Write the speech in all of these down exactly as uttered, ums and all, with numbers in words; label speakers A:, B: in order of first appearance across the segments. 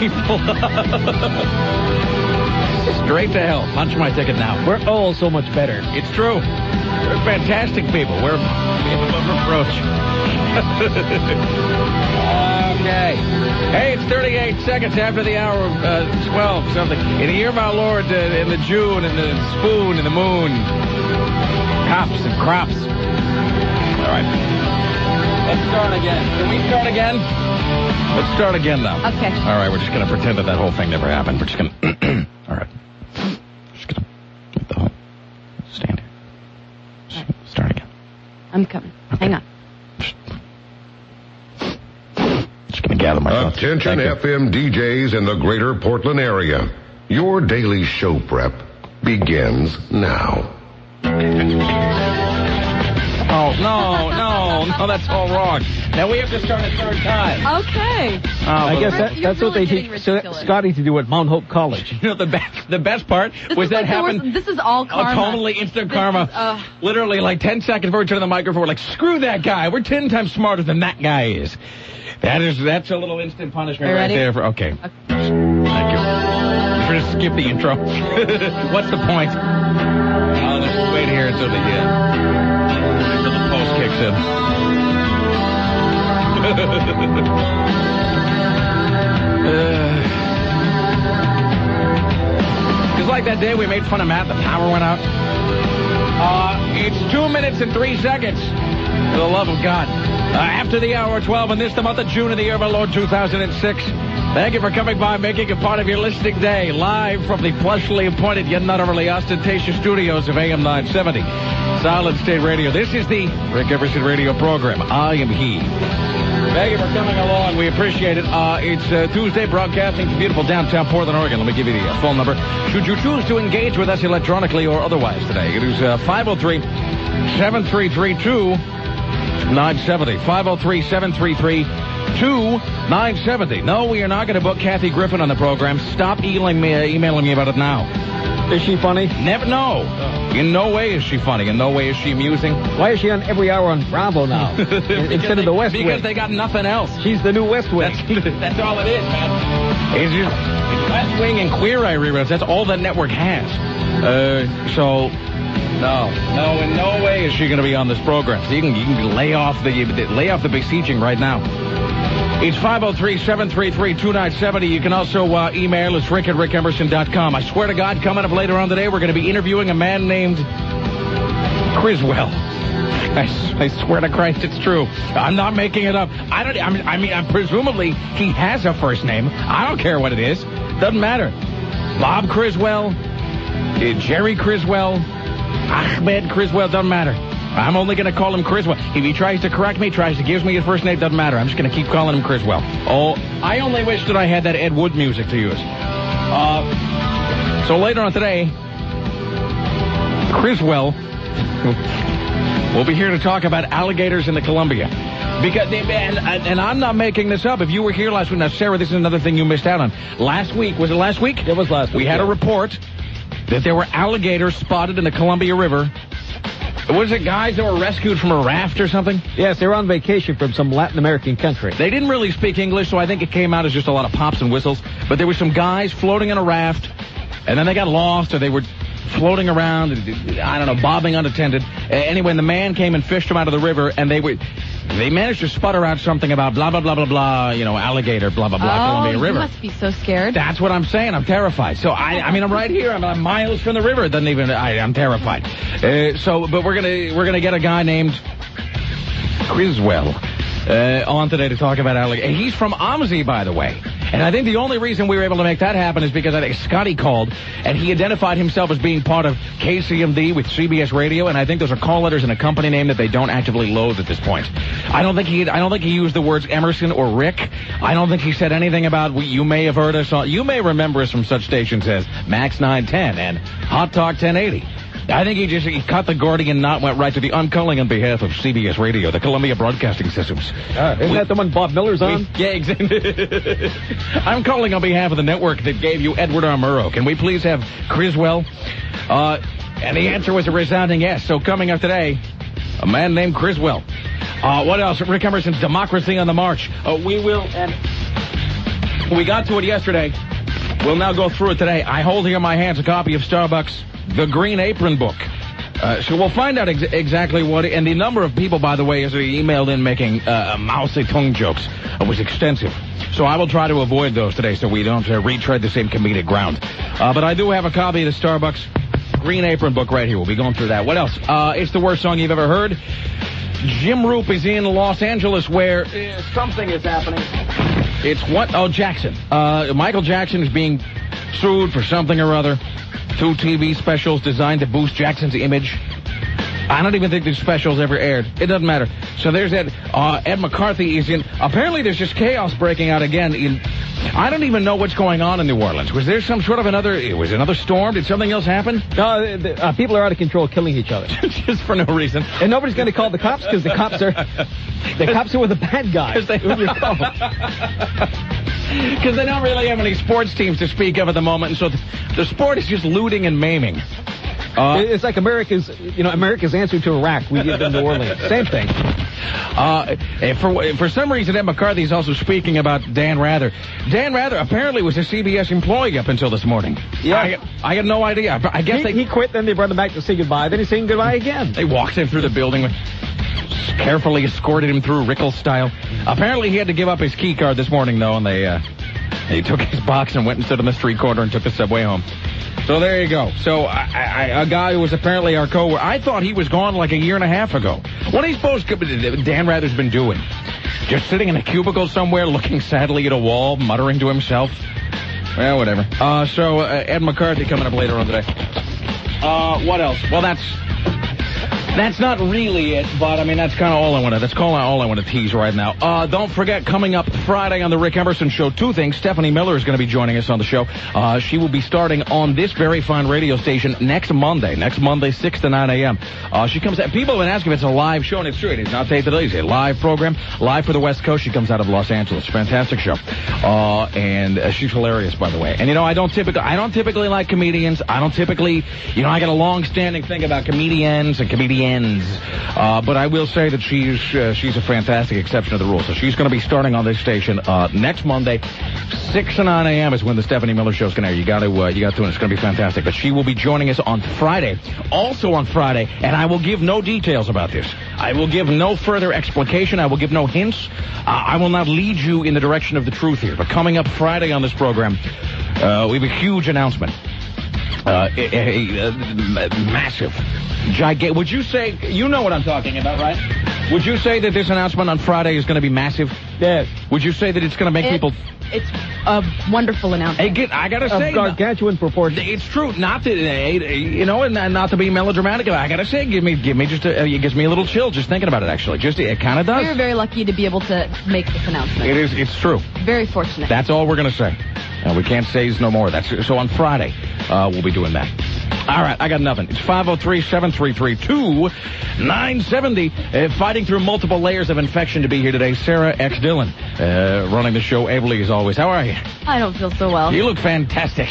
A: people. Straight to hell. Punch my ticket now.
B: We're all so much better.
A: It's true. We're fantastic people. We're people of reproach. Okay. Hey, it's thirty-eight seconds after the hour of uh, twelve something. In the year of our Lord, uh, in the June, and the spoon, and the moon. Cops and crops. All right. Let's start again. Can we start again? Let's start again now.
C: Okay.
A: All right, we're just going to pretend that that whole thing never happened. We're just going to... All right. Just going to... What the hell? Stand here. Just right. Start again.
C: I'm coming. Okay. Hang on.
A: Just going to gather my thoughts.
D: Attention F M D Js in the greater Portland area. Your daily show prep begins now.
A: Oh, no, no, no, that's all wrong. Now we have to start a third time.
C: Okay.
A: Oh,
B: I guess that,
C: You're
B: that's what
C: really
B: they
C: getting
B: teach
C: ridiculous.
B: Scotty to do at Mount Hope College.
A: You know, the best, the best part
C: This
A: was
C: is
A: that
C: like the
A: happened...
C: worst- This is all karma.
A: Oh, totally instant
C: This
A: karma.
C: is, uh,
A: Literally, like ten seconds before we turn on the microphone, we're like, screw that guy. We're ten times smarter than that guy is. That is, that's a little instant punishment right
C: ready?
A: there. For, okay.
C: okay.
A: Thank you. We're going to skip the intro. What's the point? I'll just wait here until the, uh, until the post kicks in. uh, it's like that day we made fun of Matt, the power went out. Uh, it's two minutes and three seconds. For the love of God. Uh, after the hour twelve, and this the month of June of the year of our Lord two thousand six. Thank you for coming by, making it part of your listening day, live from the plushly appointed yet not overly ostentatious studios of A M nine seventy. Solid State Radio. This is the Rick Emerson radio program. I am he. Thank you for coming along. We appreciate it. Uh, it's uh, Tuesday, broadcasting from beautiful downtown Portland, Oregon. Let me give you the uh, phone number. Should you choose to engage with us electronically or otherwise today, it is uh, five oh three, seven three three, two nine seven oh. five oh three, seven three three, two nine seven oh. No, we are not going to book Kathy Griffin on the program. Stop emailing me, uh, emailing me about it now.
B: Is she funny?
A: Never. No. In no way is she funny. In no way is she amusing.
B: Why is she on every hour on Bravo now instead of the West
A: Because
B: Wing?
A: they got nothing else.
B: She's the new West Wing.
A: That's, that's all it is, man. It's just it's West Wing and Queer Eye reruns. That's all that network has. Uh, so, no, no, in no way is she going to be on this program. So you can you can lay off the lay off the besieging right now. It's five oh three, seven three three, two nine seven oh. You can also uh, email us, rick at rick emerson dot com. I swear to God, coming up later on today, we're going to be interviewing a man named Criswell. I, I swear to Christ, it's true. I'm not making it up. I don't. I mean, I mean, I'm presumably he has a first name. I don't care what it is. Doesn't matter. Bob Criswell, uh, Jerry Criswell, Ahmed Criswell. Doesn't matter. I'm only going to call him Criswell. If he tries to correct me, tries to give me his first name, doesn't matter. I'm just going to keep calling him Criswell. Oh, I only wish that I had that Ed Wood music to use. Uh, so later on today, Criswell will be here to talk about alligators in the Columbia. Because they, and, and I'm not making this up. If you were here last week, now Sarah, this is another thing you missed out on. Last week, was it last week?
B: It was last week.
A: We had
B: yeah.
A: a report that there were alligators spotted in the Columbia River. Was it guys that were rescued from a raft or something?
B: Yes, they were on vacation from some Latin American country.
A: They didn't really speak English, so I think it came out as just a lot of pops and whistles. But there were some guys floating in a raft, and then they got lost, or they were floating around, I don't know, bobbing unattended. Uh, anyway, the man came and fished them out of the river, and they were... They managed to sputter out something about blah, blah, blah, blah, blah, you know, alligator, blah, blah, blah,
C: oh,
A: Columbia River.
C: You must be so scared.
A: That's what I'm saying. I'm terrified. So, I I mean, I'm right here. I'm, I'm miles from the river. It doesn't even, I, I'm terrified. Uh, so, but we're going to we're gonna get a guy named Criswell uh, on today to talk about alligator. He's from OMSI, by the way. And I think the only reason we were able to make that happen is because I think Scotty called, and he identified himself as being part of K C M D with C B S Radio, and I think those are call letters and a company name that they don't actively loathe at this point. I don't think he I don't think he used the words Emerson or Rick. I don't think he said anything about, we, you may have heard us on, you may remember us from such stations as Max nine ten and Hot Talk ten eighty. I think he just he cut the Gordian knot, went right to the unculling on behalf of C B S Radio, the Columbia Broadcasting Systems.
B: Uh, isn't we, that the one Bob Miller's on?
A: We, yeah, exactly. I'm calling on behalf of the network that gave you Edward R. Murrow. Can we please have Criswell? Uh, and the answer was a resounding yes. So coming up today, a man named Criswell. Uh, what else? Rick Emerson's Democracy on the March. Uh, we will... And We got to it yesterday. We'll now go through it today. I hold here in my hands a copy of Starbucks' The Green Apron Book. Uh, so we'll find out ex- exactly what... It, and the number of people, by the way, as they emailed in making uh, Mao Zedong jokes uh, was extensive. So I will try to avoid those today so we don't uh, retread the same comedic ground. Uh, but I do have a copy of the Starbucks Green Apron Book right here. We'll be going through that. What else? Uh, it's the worst song you've ever heard. Jim Roop is in Los Angeles where uh, something is happening. It's what? Oh, Jackson. Uh, Michael Jackson is being sued for something or other. Two T V specials designed to boost Jackson's image. I don't even think these specials ever aired. It doesn't matter. So there's that. Uh, Ed McCarthy is in. Apparently there's just chaos breaking out again. In, I don't even know what's going on in New Orleans. Was there some sort of another, it was another storm? Did something else happen?
B: No, the, uh, people are out of control killing each other.
A: Just for no reason.
B: And nobody's going to call the cops because the cops are, the cops are with the bad guys.
A: They, because they don't really have any sports teams to speak of at the moment, and so the, the sport is just looting and maiming. Uh,
B: it's like America's, you know, America's answer to Iraq. We give them New Orleans. Same thing.
A: Uh, for for some reason, Ed McCarthy is also speaking about Dan Rather. Dan Rather apparently was a C B S employee up until this morning.
B: Yeah,
A: I, I had no idea. I guess
B: he,
A: they
B: he quit. Then they brought him back to say goodbye. Then he's saying goodbye again.
A: They walked him through the building, carefully escorted him through Rickles style. Apparently, he had to give up his key card this morning, though, and they uh, he took his box and went and stood on the street corner and took the subway home. So there you go. So I, I, a guy who was apparently our co-worker, I thought he was gone like a year and a half ago. What are you supposed to, Dan Rather's been doing? Just sitting in a cubicle somewhere, looking sadly at a wall, muttering to himself? Well, whatever. Uh, so uh, Ed McCarthy coming up later on today. Uh, what else? Well, that's... That's not really it, but, I mean, that's kind of all I want to, that's all I, all I want to tease right now. Uh, don't forget, coming up Friday on the Rick Emerson Show, two things. Stephanie Miller is going to be joining us on the show. Uh, she will be starting on this very fine radio station next Monday, next Monday, six to nine a.m. Uh, she comes, people have been asking if it's a live show, and it's true. It is not taped today. It's a live program, live for the West Coast. She comes out of Los Angeles. Fantastic show. Uh, and uh, she's hilarious, by the way. And, you know, I don't typically, I don't typically like comedians. I don't typically, you know, I got a long-standing thing about comedians and comedians. Uh, but I will say that she's uh, she's a fantastic exception to the rule. So she's going to be starting on this station uh, next Monday, six to nine a.m. is when the Stephanie Miller Show is going to air. You got to uh, you got to, and it's going to be fantastic. But she will be joining us on Friday, also on Friday, and I will give no details about this. I will give no further explication. I will give no hints. Uh, I will not lead you in the direction of the truth here. But coming up Friday on this program, uh, we have a huge announcement. Uh, a, a, a, a massive, gigantic. Would you say, you know what I'm talking about, right? Would you say that this announcement on Friday is going to be massive?
B: Yes.
A: Would you say that it's going to make
C: It-
A: people...
C: It's a wonderful announcement.
A: Hey, get, I got to
B: Of
A: say...
B: gargantuan proportions.
A: It's true. Not to, uh, you know, and not to be melodramatic. I got to say, give me, give me just a, it gives me a little chill just thinking about it, actually. Just, it kind of does.
C: We're very lucky to be able to make this announcement.
A: It is, it's true.
C: Very fortunate.
A: That's all we're going to say. Uh, we can't say no more. That's so on Friday, uh, we'll be doing that. All right, I got nothing. It's five oh three, seven three three, two nine seven oh. Uh, fighting through multiple layers of infection to be here today, Sarah X. Dillon, uh, running the show ably as always. How are you?
C: I don't feel so well.
A: You look fantastic.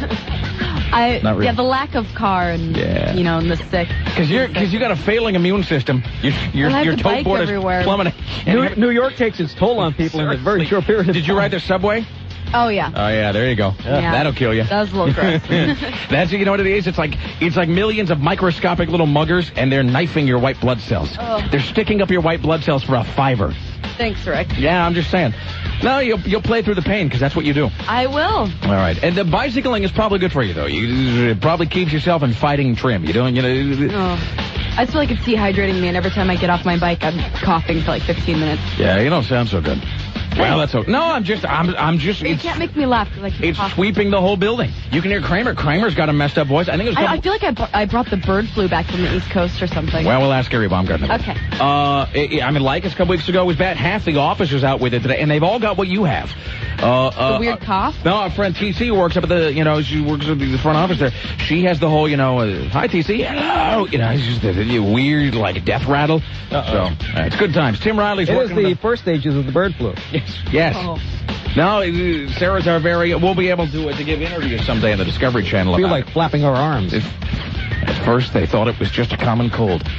C: I
A: Not really.
C: Yeah, the lack of car and,
A: Yeah.
C: you know, and the sick.
A: Because you're, because you got a failing immune system. Your, your,
C: Well, I have
A: your
C: to
A: toe
C: bike
A: board is
C: everywhere.
A: plummeting.
B: New, New York takes its toll on people in a very short period of time.
A: Did you ride the subway?
C: Oh, yeah.
A: Oh yeah, there you go.
C: Yeah.
A: That'll kill you.
C: That was a little gross.
A: That's, you know what it is? It's like it's like millions of microscopic little muggers, and they're knifing your white blood cells.
C: Oh.
A: They're sticking up your white blood cells for a fiver.
C: Thanks, Rick.
A: Yeah, I'm just saying. No, you'll you'll play through the pain because that's what you do.
C: I will.
A: All right, and the bicycling is probably good for you though. You it probably keeps yourself in fighting trim. You doing you know?
C: Oh. I just feel like it's dehydrating me, and every time I get off my bike, I'm coughing for like fifteen minutes.
A: Yeah, you don't sound so good. Well, that's okay. No, I'm just, I'm, I'm just.
C: But you
A: It's,
C: can't make me laugh because I keep
A: it's
C: coughing.
A: sweeping the whole building. You can hear Kramer. Kramer's got a messed up voice. I think it was.
C: I,
A: Couple,
C: I feel like I, br- I brought the bird flu back from the East Coast or something.
A: Well, we'll ask Gary Baumgartner.
C: Okay.
A: Uh, I I mean, like a couple weeks ago was bad. Half the office was out with it today, and they've all got what you have. Uh, uh,
C: The weird
A: uh,
C: cough?
A: No, our friend T C who works up at the, you know, she works at the front office there. She has the whole, you know, uh, hi T C, hello, you know, it's just a, a weird, like, death rattle.
B: Uh-oh.
A: So, uh, it's good times. Tim Riley's
B: It is
A: working
B: the
A: with
B: first stages of the bird flu.
A: Yes. Yes.
C: Oh.
A: No, uh, Sarah's our very, we'll be able to, uh, to give interviews someday on the Discovery Channel
B: I feel
A: about
B: like flapping our arms.
A: it. At first, they thought it was just a common cold.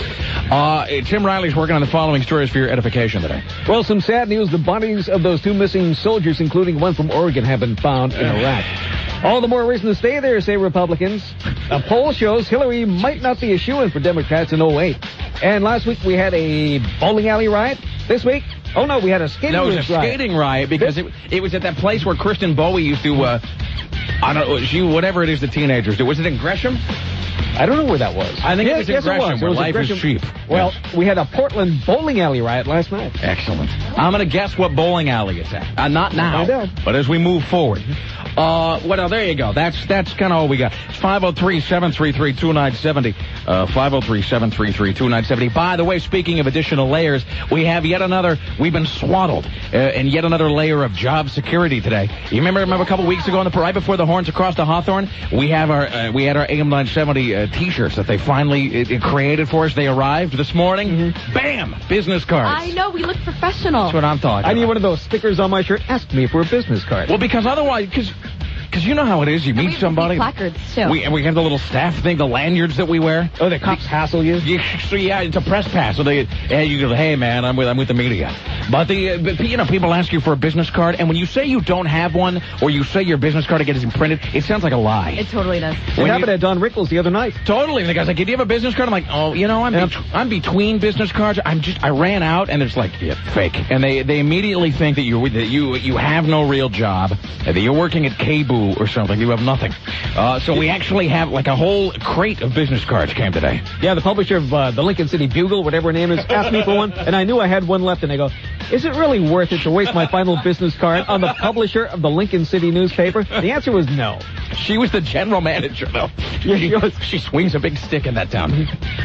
A: Uh, Tim Riley's working on the following stories for your edification today.
B: Well, some sad news. The bodies of those two missing soldiers, including one from Oregon, have been found in Iraq. All the more reason to stay there, say Republicans. A poll shows Hillary might not be a shoo-in for Democrats in oh eight. And last week we had a bowling alley riot. This week, oh no, we had a skating
A: No, it was a
B: riot.
A: skating riot because it, it was at that place where Kristen Bowie used to, uh, I don't know, she, whatever it is the teenagers do. Was it in Gresham?
B: I don't know where that was.
A: I think
B: yes,
A: it was in
B: yes,
A: Gresham,
B: it was.
A: where
B: It was in
A: life
B: Gresham.
A: is cheap.
B: Well,
A: Yes.
B: we had a Portland bowling alley riot last night.
A: Excellent. I'm going to guess what bowling alley it's at. Uh, not now,
B: Find out.
A: but as we move forward. Uh, well, there you go. That's that's kind of all we got. It's five oh three, seven three three, two nine seven oh. Uh, five oh three, seven three three, two nine seven oh. By the way, speaking of additional layers, we have yet another, we've been swaddled uh, in yet another layer of job security today. You remember, remember a couple weeks ago, on the, right before the horns across the Hawthorne, we have our uh, we had our A M nine seventy uh, T-shirts that they finally uh, created for us. They arrived this morning. Mm-hmm. Bam! Business cards.
C: I know, we look professional.
A: That's what I'm talking
B: I
A: about.
B: need one of those stickers on my shirt. Ask me for a business card.
A: Well, because otherwise, because because you know how it is. You
C: And we
A: meet
C: have
A: somebody.
C: placards, too.
A: We and we have the little staff thing, the lanyards that we wear.
B: Oh, the cops hassle you?
A: Yeah, so yeah, it's a press pass. So they, hey, you go, hey man, I'm with I'm with the media. But the, uh, but, you know, people ask you for a business card, and when you say you don't have one, or you say your business card gets imprinted, it sounds like a lie.
C: It totally does.
B: It
A: When
B: happened
A: you-
B: at Don Rickles the other night.
A: Totally. And the guy's like, "Do you have a business card?" I'm like, "Oh, you know, I'm
B: Yeah.
A: bet- I'm between business cards. I'm just I ran out," and it's like, "Yeah, fake." And they they immediately think that you that you you have no real job, and that you're working at K B O or something. You have nothing. Uh, so we actually have like a whole crate of business cards came today.
B: Yeah, the publisher of uh, the Lincoln City Bugle, whatever her name is, asked me for one, and I knew I had one left, and I go, is it really worth it to waste my final business card on the publisher of the Lincoln City newspaper? The answer was no.
A: She was the general manager, though.
B: Yeah, she was.
A: She swings a big stick in that town.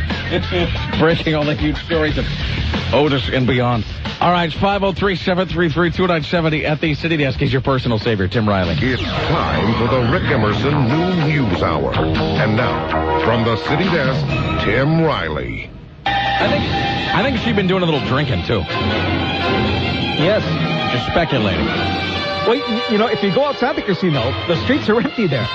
A: Breaking all the huge stories of Otis and beyond. All right, it's five oh three, seven three three, two nine seven oh at the City Desk. He's your personal savior, Tim Riley.
D: It's time for the Rick Emerson Noon News Hour. And now, from the City Desk, Tim Riley.
A: I think I think she's been doing a little drinking, too.
B: Yes.
A: Just speculating.
B: Well, you, you know, if you go outside the casino, the streets are empty there.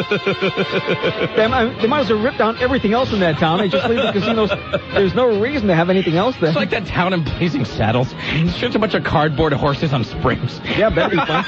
B: they, might, they might as well rip down everything else in that town. They just leave the casinos. There's no reason to have anything else there.
A: It's like that town in Blazing Saddles. It's just a bunch of cardboard horses on springs.
B: Yeah, that'd be fun.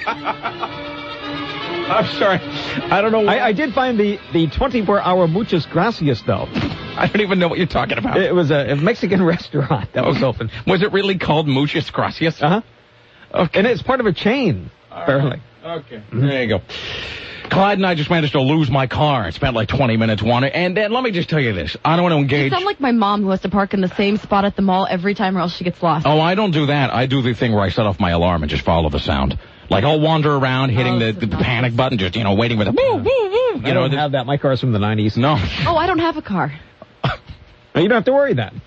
A: I'm sorry. I don't know why.
B: I, I did find the, the twenty-four hour Muchas Gracias, though.
A: I don't even know what you're talking about.
B: It was a, a Mexican restaurant that was
A: Okay.
B: open.
A: Was it really called Muchas Gracias?
B: Uh-huh.
A: Okay.
B: And it's part of a chain, apparently.
A: Okay. There you go. Clyde and I just managed to lose my car. I spent like twenty minutes wandering. And then let me just tell you this. I don't want to
C: You
A: engage.
C: sound like my mom who has to park in the same spot at the mall every time or else she gets lost.
A: Oh, I don't do that. I do the thing where I set off my alarm and just follow the sound. Like I'll wander around hitting
C: Oh,
A: the,
C: this
A: the
C: is not
A: panic button, just, you know, waiting with a woo, woo, woo.
B: I
A: You know,
B: don't
A: the-
B: have that. My car's from the nineties.
A: no.
C: Oh, I don't have a car.
B: You don't have to worry then.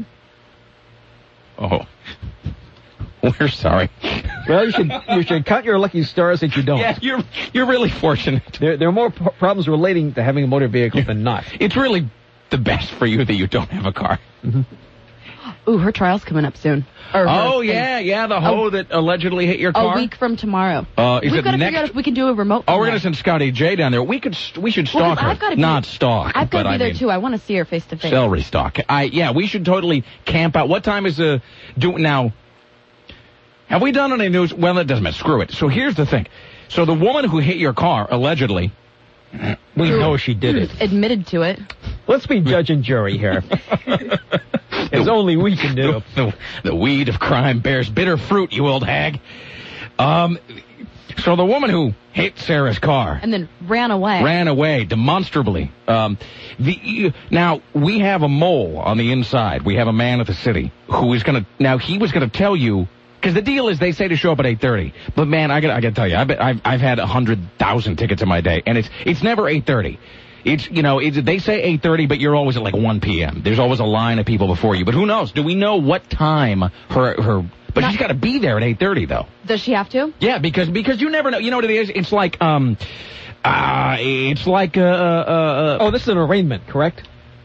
A: Oh. We're sorry.
B: Well, you should you should count your lucky stars that you don't.
A: Yeah, you're you're really fortunate.
B: There, there are more p- problems relating to having a motor vehicle than not.
A: It's really the best for you that you don't have a car.
C: Ooh, her trial's coming up soon. Or her
A: Oh,
C: thing.
A: yeah, yeah, the hoe that allegedly hit your car.
C: A week from tomorrow.
A: Uh, is
C: We've
A: it
C: got to
A: next?
C: figure out if we can do a remote.
A: Oh,
C: from
A: we're going to
C: there.
A: send Scotty J down there. We could, st- we should
C: Well, 'cause
A: stalk her.
C: I've gotta be-
A: Not stalk.
C: I've got
A: but
C: to be
A: I
C: there,
A: mean,
C: too. I want to see her face to face.
A: Celery stalk. I, yeah, we should totally camp out. What time is the, do, now, have we done any news? Well, it doesn't matter. Screw it. So here's the thing. So the woman who hit your car, allegedly,
B: We
C: Who-
B: know she did it.
C: who's admitted to it.
B: Let's be judge and jury here. It's only we can do.
A: The, the weed of crime bears bitter fruit, you old hag. Um, so the woman who hit Sarah's car
C: And then ran away.
A: ran away demonstrably. Um, the now we have a mole on the inside. We have a man at the city who is going to. Now he was going to tell you. Because the deal is they say to show up at eight thirty. But, man, I got I got to tell you, I bet I've, I've had one hundred thousand tickets in my day, and it's it's never eight thirty. It's, you know, it's, they say eight thirty, but you're always at like one p.m. There's always a line of people before you. But who knows? Do we know what time her... her but
C: Not-
A: she's got to be there at eight thirty, though.
C: Does she have to?
A: Yeah, because because you never know. You know what it is? It's like, um... Uh, it's like, uh... uh, uh
B: Oh, this is an arraignment, correct?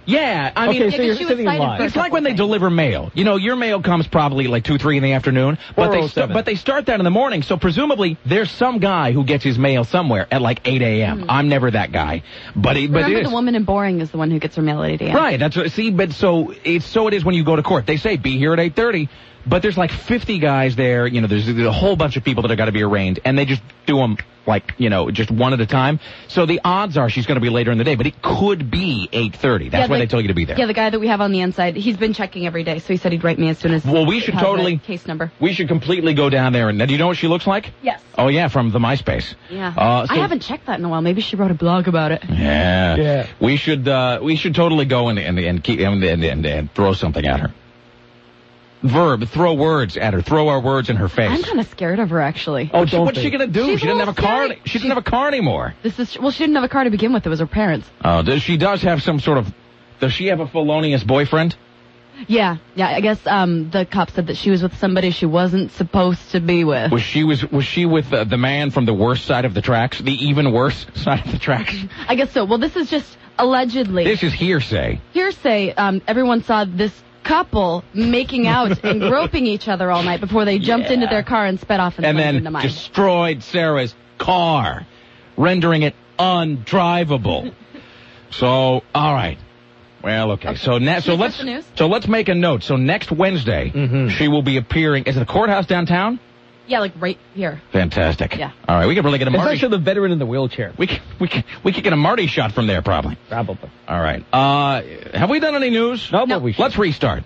A: Yeah, I
B: Okay,
A: mean,
B: so
C: Yeah,
B: you're
C: 'cause she was
B: sitting in
C: cited
B: line.
C: for-
A: it's like when they deliver mail. You know, your mail comes probably like two, three in the afternoon, but they st-
B: 4:07.
A: but they start that in the morning. So presumably there's some guy who gets his mail somewhere at like eight a.m.
C: Mm.
A: I'm never that guy, but it, but
C: Remember
A: it is.
C: the woman in Boring is the one who gets her mail at eight a.m.
A: Right, that's what, see, but so it's so it is when you go to court. They say be here at eight thirty, but there's like fifty guys there. You know, there's, there's a whole bunch of people that are got to be arraigned, and they just do them like, you know, just one at a time. So the odds are she's going to be later in the day, but it could be eight thirty. That's
C: Yeah,
A: why
C: the-
A: they tell you to be there.
C: Yeah, the guy that we have on the inside, he's been checking every day, so he said he'd write me as soon as.
A: Well, we should
C: it has
A: totally-
C: the case number.
A: We should completely go down there, and do you know what she looks like?
C: Yes.
A: Oh yeah, from the MySpace.
C: Yeah.
A: Uh, so-
C: I haven't checked that in a while. Maybe she wrote a blog about it.
A: Yeah.
B: Yeah.
A: We should uh, we should totally go and and and keep and, and, and, and throw something at her. Verb, throw words at her. Throw our words in her face.
C: I'm kind of scared of her, actually.
B: Oh,
A: What's,
B: don't
A: what's she
B: be.
A: gonna do?
C: She's
A: she
C: a
A: didn't have a
C: little
A: car.
C: scary.
A: She didn't have a car anymore.
C: This is well, she didn't have a car to begin with. It was her parents.
A: Oh, does she does have some sort of? Does she have a felonious boyfriend?
C: Yeah, yeah. I guess um, the cop said that she was with somebody she wasn't supposed to be with.
A: Was she was was she with uh, the man from the worst side of the tracks, the even worse side of the tracks?
C: I guess so. Well, this is just allegedly
A: This is hearsay.
C: hearsay. Um, everyone saw this couple making out and groping each other all night before they jumped
A: Yeah.
C: into their car and sped off and,
A: And
C: plunged
A: then
C: into mine.
A: destroyed Sarah's car, rendering it undrivable. So, all right. Well, okay. So, ne- so
C: Should we
A: let's
C: get the news?
A: so let's make a note. So next Wednesday,
B: Mhm.
A: she will be appearing. Is it the courthouse downtown?
C: Yeah, like right here.
A: Fantastic.
C: Yeah.
A: All right, we could really get a
B: It's
A: Marty.
B: actually the veteran in the wheelchair.
A: We could, we could we could get a Marty shot from there probably.
B: Probably.
A: All right. Uh, have we done any news?
B: No,
C: No.
B: but we should.
A: Let's restart.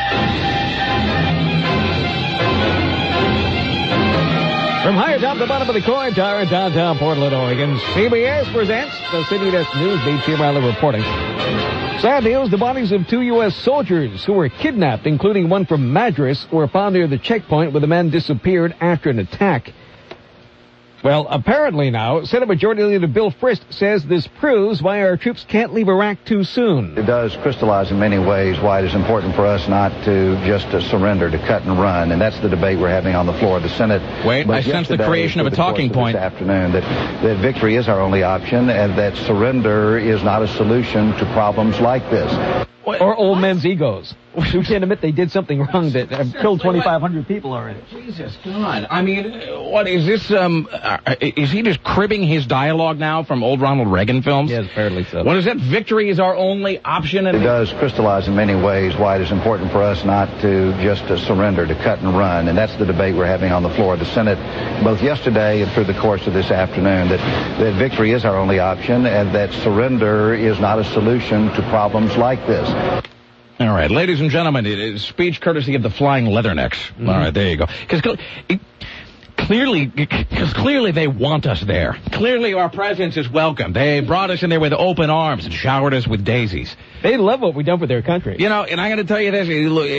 B: From high atop the bottom of the coin tower in downtown Portland, Oregon, C B S presents the C B S News Beat. Jim Riley reporting. Sad news, the bodies of two U S soldiers who were kidnapped, including one from Madras, were found near the checkpoint where the men disappeared after an attack. Well, apparently now, Senate Majority Leader Bill Frist says this proves why our troops can't leave Iraq too soon.
E: It does crystallize in many ways why it is important for us not to just uh, surrender, to cut and run, and that's the debate we're having on the floor of the Senate.
A: Wait,
E: But
A: I sense the
E: yesterday,
A: creation of
E: through
A: a
E: the course
A: talking
E: of
A: point.
E: This afternoon, that, that victory is our only option, and that surrender is not a solution to problems like this.
B: Or old men's egos, who can't admit they did something wrong that have killed twenty-five hundred people already.
A: Jesus God! I mean, what is this? Um, uh, is he just cribbing his dialogue now from old Ronald Reagan films?
B: Yes, apparently so.
A: What is that? Victory is our only option.
E: It
A: And
E: does crystallize in many ways why it is important for us not to just uh, surrender, to cut and run, and that's the debate we're having on the floor of the Senate, both yesterday and through the course of this afternoon, that, that victory is our only option, and that surrender is not a solution to problems like this.
A: All right, ladies and gentlemen, it is speech courtesy of the Flying Leathernecks. Mm-hmm. All right, there you go. Because clearly, because clearly they want us there. Clearly our presence is welcome. They brought us in there with open arms and showered us with daisies.
B: They love what we've done for their country.
A: You know, and I'm going to tell you this.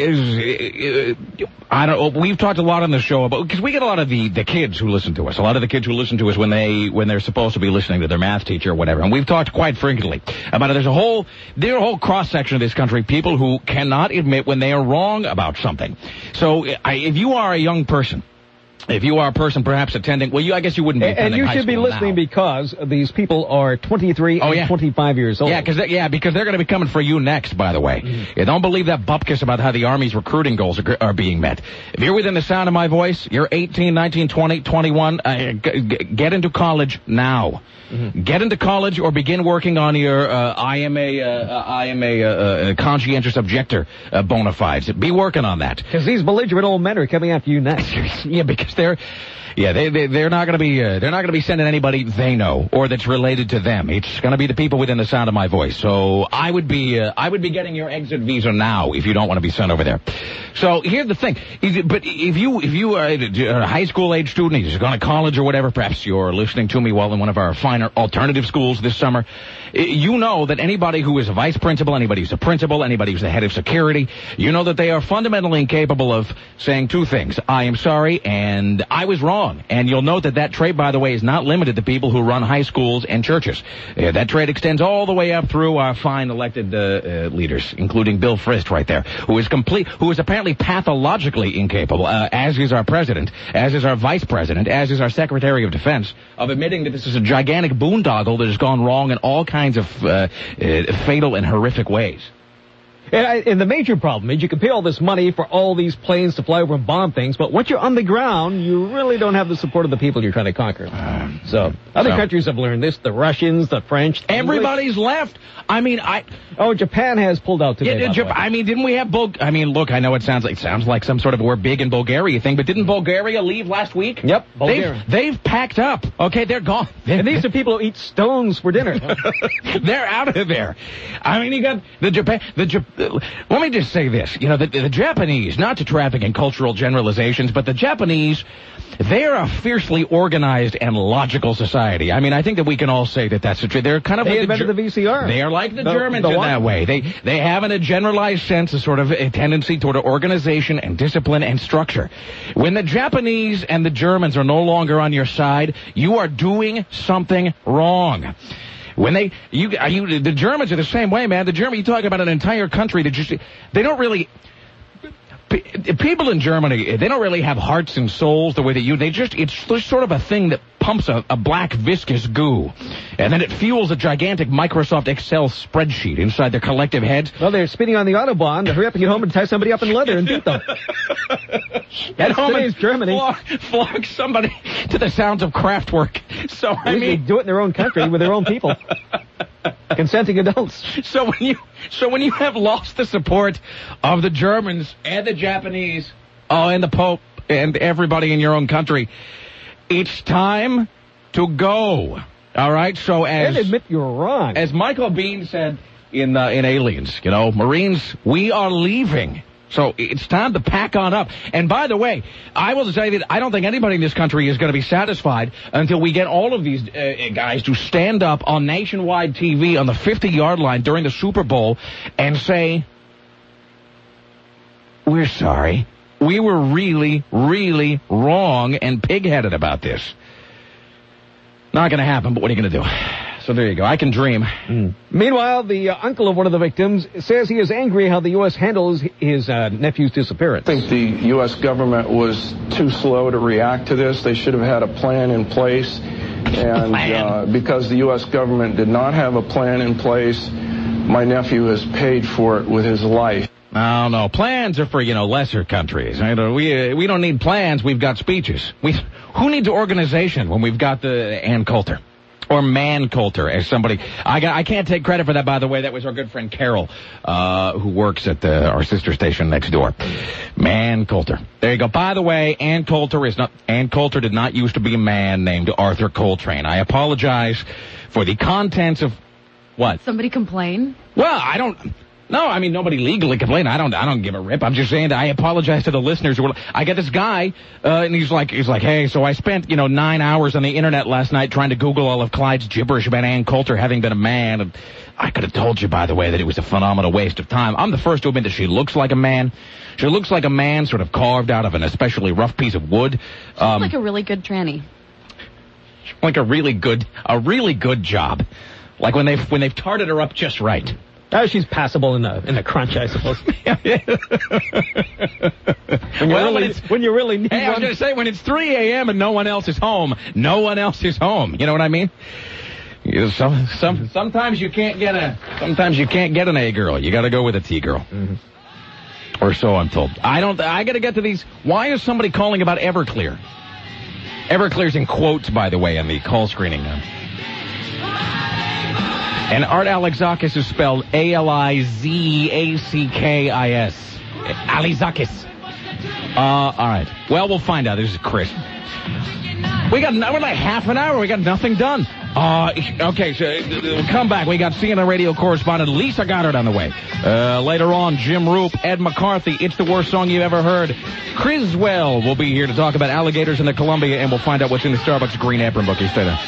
A: Is, I don't know. We've talked a lot on the show about, because we get a lot of the, the kids who listen to us. A lot of the kids who listen to us when they when they're supposed to be listening to their math teacher or whatever. And we've talked quite frequently about it. There's a whole there's a whole cross section of this country, people who cannot admit when they are wrong about something. So I, if you are a young person. If you are a person perhaps attending, well, you I guess you wouldn't be
B: And
A: attending
B: you
A: high
B: should be
A: school
B: listening
A: now.
B: because these people are twenty-three
A: Oh,
B: and
A: yeah.
B: twenty-five years old.
A: Yeah, because yeah, because they're going to be coming for you next. By the way,
B: Mm-hmm.
A: you don't believe that bupkis about how the Army's recruiting goals are, are being met. If you're within the sound of my voice, you're eighteen, nineteen, twenty, twenty-one. Uh, g- g- get into college now. Mm-hmm. Get into college or begin working on your uh, I am a uh, I am a, uh, uh, conscientious objector uh, bona fides. Be working on that.
B: Because these belligerent old men are coming after you next.
A: Yeah, because they're, yeah, they, they they're not going to be uh, they're not going to be sending anybody they know or that's related to them. It's going to be the people within the sound of my voice. So I would be uh, I would be getting your exit visa now if you don't want to be sent over there. So here's the thing. Is- But if you if you are a high school age student, you're going to college or whatever, perhaps you're listening to me while in one of our finer alternative schools this summer, you know that anybody who is a vice principal, anybody who's a principal, anybody who's the head of security, you know that they are fundamentally incapable of saying two things. I am sorry and I was wrong. And you'll note that that trait, by the way, is not limited to people who run high schools and churches. Uh, that trait extends all the way up through our fine elected uh, uh, leaders, including Bill Frist right there, who is complete, who is apparently apparently pathologically incapable, uh, as is our president, as is our vice president, as is our secretary of defense, of admitting that this is a gigantic boondoggle that has gone wrong in all kinds of uh, uh, fatal and horrific ways.
B: And, I, and the major problem is you can pay all this money for all these planes to fly over and bomb things, but once you're on the ground, you really don't have the support of the people you're trying to conquer. Um, so other so. countries have learned this, the Russians, the French. The
A: Everybody's English. left. I mean, I...
B: Oh, Japan has pulled out today.
A: Yeah, Jap- I mean, didn't we have... Bul- I mean, look, I know it sounds like it sounds like some sort of we're big in Bulgaria thing, but didn't Bulgaria leave last week?
B: Yep, Bulgaria.
A: They've, they've packed up. Okay, they're gone.
B: And these are people who eat stones for dinner.
A: They're out of there. I mean, you got the Japan... The Jap- Let me just say this. You know, the, the Japanese, not to traffic in cultural generalizations, but the Japanese, they're a fiercely organized and logical society. I mean, I think that we can all say that that's the truth. They're kind of
B: they
A: like
B: invented
A: the,
B: the V C R.
A: They are like the,
B: the
A: Germans
B: the
A: in
B: what?
A: that way. They they have in a generalized sense a sort of a tendency toward organization and discipline and structure. When the Japanese and the Germans are no longer on your side, you are doing something wrong. When they, you, you, the Germans are the same way, man. The German, you talk about an entire country that just, they don't really, people in Germany, they don't really have hearts and souls the way that you, they just, it's just sort of a thing that pumps a, a black viscous goo, and then it fuels a gigantic Microsoft Excel spreadsheet inside their collective heads.
B: Well, they're spinning on the Autobahn to hurry up and get home and tie somebody up in leather and beat them.
A: At home
B: in Germany.
A: Flog, flog somebody to the sounds of Kraftwerk. So, I mean...
B: They do it in their own country with their own people. Consenting adults.
A: So when you so when you have lost the support of the Germans and the Japanese, oh, and the Pope and everybody in your own country, it's time to go. All right? So as...
B: And admit you're wrong.
A: As Michael Biehn said in uh, in Aliens, you know, Marines, we are leaving. So it's time to pack on up. And by the way, I will say that I don't think anybody in this country is going to be satisfied until we get all of these uh, guys to stand up on nationwide T V on the fifty-yard line during the Super Bowl and say, we're sorry. We were really, really wrong and pig-headed about this. Not going to happen, but what are you going to do? So there you go. I can dream.
B: Mm. Meanwhile, the uh, uncle of one of the victims says he is angry how the U S handles his uh, nephew's disappearance.
F: I think the U S government was too slow to react to this. They should have had a plan in place. And uh, because the U S government did not have a plan in place, my nephew has paid for it with his life.
A: Oh, no. Plans are for, you know, lesser countries. Right? We uh, we don't need plans. We've got speeches. We Who needs organization when we've got the Ann Coulter? Or Man Coulter, as somebody... I got, I can't take credit for that, by the way. That was our good friend Carol, uh, who works at the, our sister station next door. Man Coulter. There you go. By the way, Ann Coulter is not... Ann Coulter did not used to be a man named Arthur Coltrane. I apologize for the contents of... What?
C: Somebody complain?
A: Well, I don't... No, I mean, nobody legally complained. I don't I don't give a rip. I'm just saying that I apologize to the listeners. Who were, I get this guy, uh, and he's like, he's like, hey, so I spent, you know, nine hours on the internet last night trying to Google all of Clyde's gibberish about Ann Coulter having been a man. And I could have told you, by the way, that it was a phenomenal waste of time. I'm the first to admit that she looks like a man. She looks like a man sort of carved out of an especially rough piece of wood.
C: She's
A: um,
C: like a really good tranny.
A: Like a really good, a really good job. Like when they've, when they've tarted her up just right.
B: Oh, she's passable in the in the crunch, I suppose. when, you
A: well,
B: really,
A: when, it's,
B: when you really need
A: hey,
B: one.
A: I was going to say, when it's three a.m. and no one else is home, no one else is home. You know what I mean? You know, some, some, sometimes you can't get a, sometimes you can't get an A girl. You got to go with a T girl. Mm-hmm. Or so I'm told. I don't, I got to get to these. Why is somebody calling about Everclear? Everclear's in quotes, by the way, on the call screening now. And Art Alexakis is spelled A L I Z A C K I S. Alizakis. Uh, all right. Well, we'll find out. This is Chris. We got, we're like half an hour. We got nothing done. Uh, okay, so uh, come back. We got C N N radio correspondent Lisa Goddard on the way. Uh, later on, Jim Roop, Ed McCarthy. It's the worst song you've ever heard. Criswell will be here to talk about alligators in the Columbia, and we'll find out what's in the Starbucks Green Apron book. You stay there.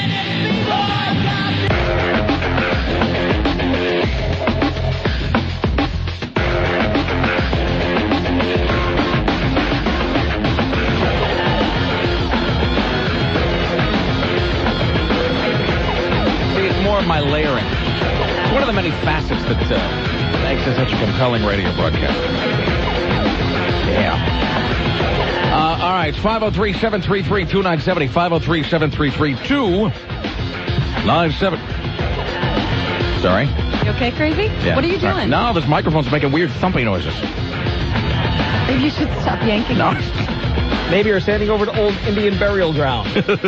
A: My layering. One of the many facets that uh, makes it such a compelling radio broadcast. Yeah. Uh, all right, it's five oh three, seven three three, two nine seven oh, five oh three, seven three three, two nine seven oh. Sorry?
C: You okay, Crazy?
A: Yeah.
C: What are you doing?
A: Right. No, this microphone's making weird thumping noises.
C: Maybe you should stop yanking
A: No.
C: it.
B: Maybe you're standing over the old Indian burial ground.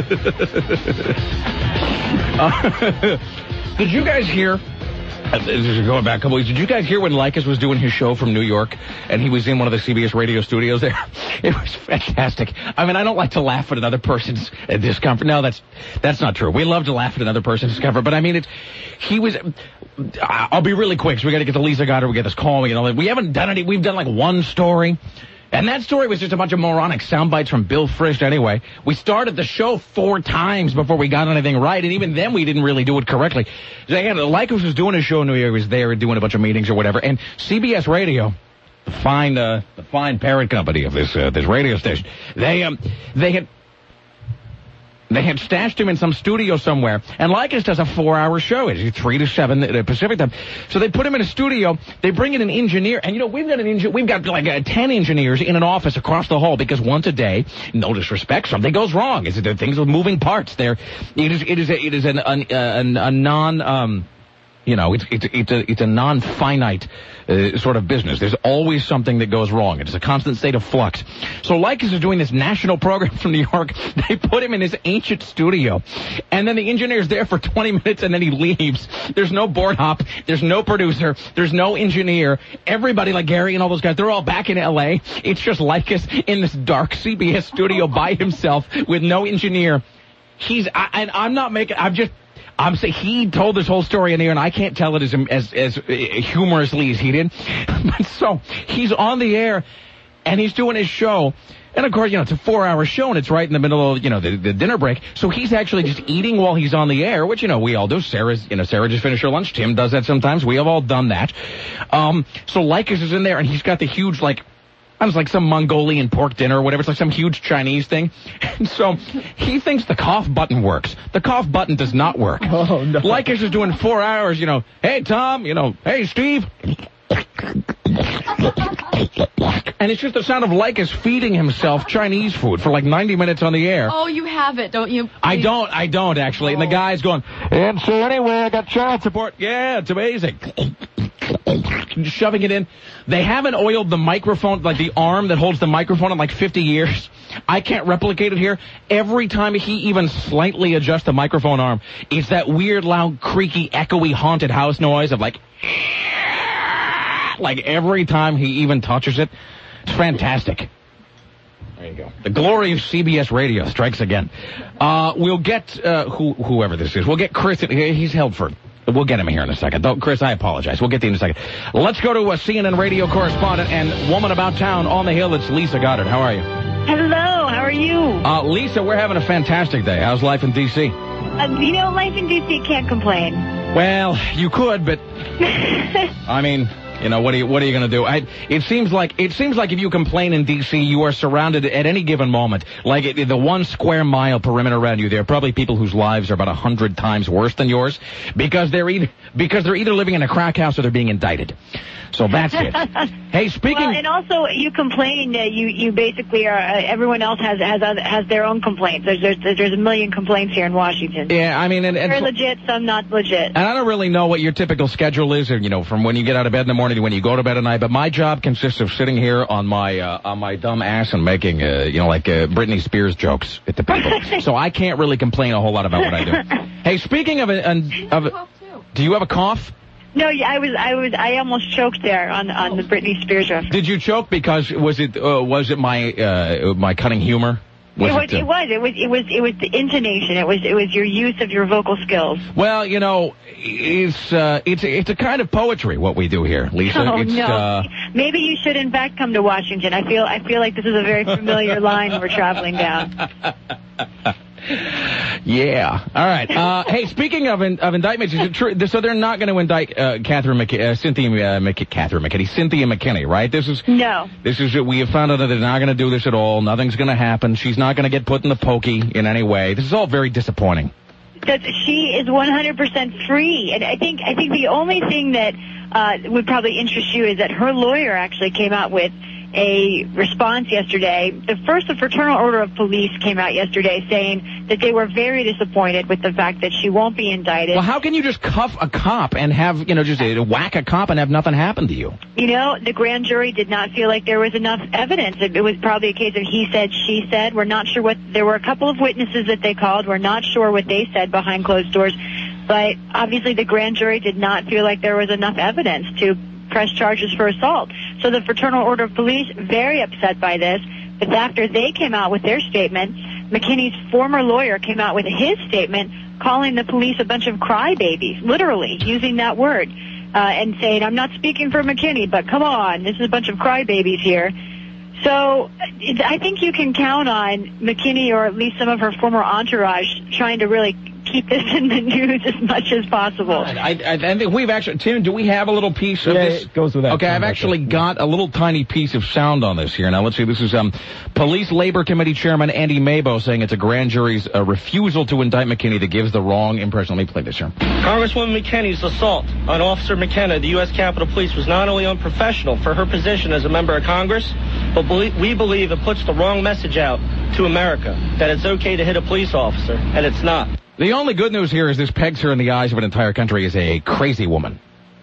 A: uh, did you guys hear... Uh, this is going back a couple weeks. Did you guys hear when Likas was doing his show from New York and he was in one of the C B S radio studios there? It was fantastic. I mean, I don't like to laugh at another person's uh, discomfort. No, that's that's not true. We love to laugh at another person's discomfort, but I mean, it's he was. I'll be really quick, so we got to get to Lisa Goddard. We get this call. We get all that. We haven't done any. We've done like one story. And that story was just a bunch of moronic sound bites from Bill Frisch anyway. We started the show four times before we got anything right, and even then we didn't really do it correctly. Again, Likas was doing a show in New York, he was there doing a bunch of meetings or whatever, and C B S Radio, the fine, uh, the fine parent company of this uh, this radio station, they um they had They had stashed him in some studio somewhere, and Likas does a four-hour show. It's three to seven uh, Pacific time. So they put him in a studio. They bring in an engineer, and you know we've got an engi- we've got like uh, ten engineers in an office across the hall because once a day, no disrespect, something goes wrong. It's there are things with moving parts. There, it is it is a, it is an, an, an a non. Um, You know, it's it's it's a it's a non-finite uh, sort of business. There's always something that goes wrong. It's a constant state of flux. So Likas is doing this national program from New York. They put him in his ancient studio, and then the engineer's there for twenty minutes, and then he leaves. There's no board hop. There's no producer. There's no engineer. Everybody, like Gary and all those guys, they're all back in L A. It's just Likas in this dark C B S studio by himself with no engineer. He's I, and I'm not making. I'm just. I'm saying he told this whole story in there, and I can't tell it as as, as humorously as he did. But so he's on the air, and he's doing his show, and of course, you know, it's a four-hour show, and it's right in the middle of you know the, the dinner break. So he's actually just eating while he's on the air, which you know we all do. Sarah's, you know, Sarah just finished her lunch. Tim does that sometimes. We have all done that. Um, so Likas is in there, and he's got the huge like. I was like some Mongolian pork dinner or whatever. It's like some huge Chinese thing. And so he thinks the cough button works. The cough button does not work.
B: Oh, no.
A: Likas is doing four hours, you know. Hey, Tom, you know. Hey, Steve. And it's just the sound of Likas feeding himself Chinese food for like ninety minutes on the air.
C: Oh, you have it, don't you? Please?
A: I don't. I don't, actually. And the guy's going, and so anyway, I got child support. Yeah, it's amazing. Shoving it in. They haven't oiled the microphone, like the arm that holds the microphone in like fifty years. I can't replicate it here. Every time he even slightly adjusts the microphone arm, it's that weird, loud, creaky, echoey, haunted house noise of like, like every time he even touches it. It's fantastic. There you go. The glory of C B S Radio strikes again. Uh, we'll get, uh, who, whoever this is, we'll get Chris, he's held for We'll get him here in a second. Don't, Chris, I apologize. We'll get to you in a second. Let's go to a C N N radio correspondent and woman about town on the Hill. It's Lisa Goddard. How are you?
G: Hello. How are you?
A: Uh, Lisa, we're having a fantastic day. How's life in D C?
G: Uh, you know, life in D C can't complain.
A: Well, you could, but I mean, you know, what are you what are you going to do? I, it seems like it seems like if you complain in D C, you are surrounded at any given moment. Like it, the one square mile perimeter around you, there are probably people whose lives are about a hundred times worse than yours because they're either because they're either living in a crack house or they're being indicted. So that's it. Hey, speaking.
G: Well, and also you complain. Uh, you you basically are. Uh, everyone else has has other, has their own complaints. There's, there's there's a million complaints here in Washington.
A: Yeah, I mean, and, and
G: they're legit. Some not legit.
A: And I don't really know what your typical schedule is, or you know, from when you get out of bed in the morning to when you go to bed at night. But my job consists of sitting here on my uh, on my dumb ass and making uh, you know like uh, Britney Spears jokes at the people. So I can't really complain a whole lot about what I do. Hey, speaking of a, an, of a, do you have a cough?
G: No, I was, I was, I almost choked there on on the Britney Spears reference.
A: Did you choke because was it uh, was it my uh, my cutting humor? Was
G: it, was,
A: it, uh,
G: it was. It was. It was. It was the intonation. It was. It was your use of your vocal skills.
A: Well, you know, it's uh, it's it's a kind of poetry what we do here, Lisa.
G: Oh
A: it's,
G: no.
A: Uh,
G: Maybe you should, in fact, come to Washington. I feel. I feel like this is a very familiar line we're traveling down.
A: Yeah. All right. Uh, hey, speaking of in, of indictments, is it true? So they're not going to indict uh, Catherine McK- uh, Cynthia uh, McK- Catherine McKinney, Cynthia McKinney, right? This is
G: no.
A: This is we have found out that they're not going to do this at all. Nothing's going to happen. She's not going to get put in the pokey in any way. This is all very disappointing.
G: That she is one hundred percent free, and I think I think the only thing that uh, would probably interest you is that her lawyer actually came out with a response yesterday. The first, the Fraternal Order of Police came out yesterday saying that they were very disappointed with the fact that she won't be indicted.
A: Well, how can you just cuff a cop and have, you know, just uh, whack a cop and have nothing happen to you?
G: You know, the grand jury did not feel like there was enough evidence. It, it was probably a case of he said, she said. We're not sure what, there were a couple of witnesses that they called. We're not sure what they said behind closed doors. But obviously the grand jury did not feel like there was enough evidence to press charges for assault. So the Fraternal Order of Police, very upset by this. But after they came out with their statement, McKinney's former lawyer came out with his statement calling the police a bunch of crybabies, literally using that word, uh, and saying, I'm not speaking for McKinney, but come on, this is a bunch of crybabies here. So I think you can count on McKinney, or at least some of her former entourage, trying to really keep this in the news as much as possible.
A: I, I, I think we've actually, Tim, do we have a little piece of
B: yeah,
A: this?
B: It goes with that.
A: Okay, I've actually got a little tiny piece of sound on this here. Now, let's see. This is um, Police Labor Committee Chairman Andy Mabo saying it's a grand jury's uh, refusal to indict McKinney that gives the wrong impression. Let me play this here.
H: Congresswoman McKinney's assault on Officer McKenna of the U S Capitol Police was not only unprofessional for her position as a member of Congress, but we believe it puts the wrong message out to America, that it's okay to hit a police officer, and it's not.
A: The only good news here is this pegs her in the eyes of an entire country as a crazy woman.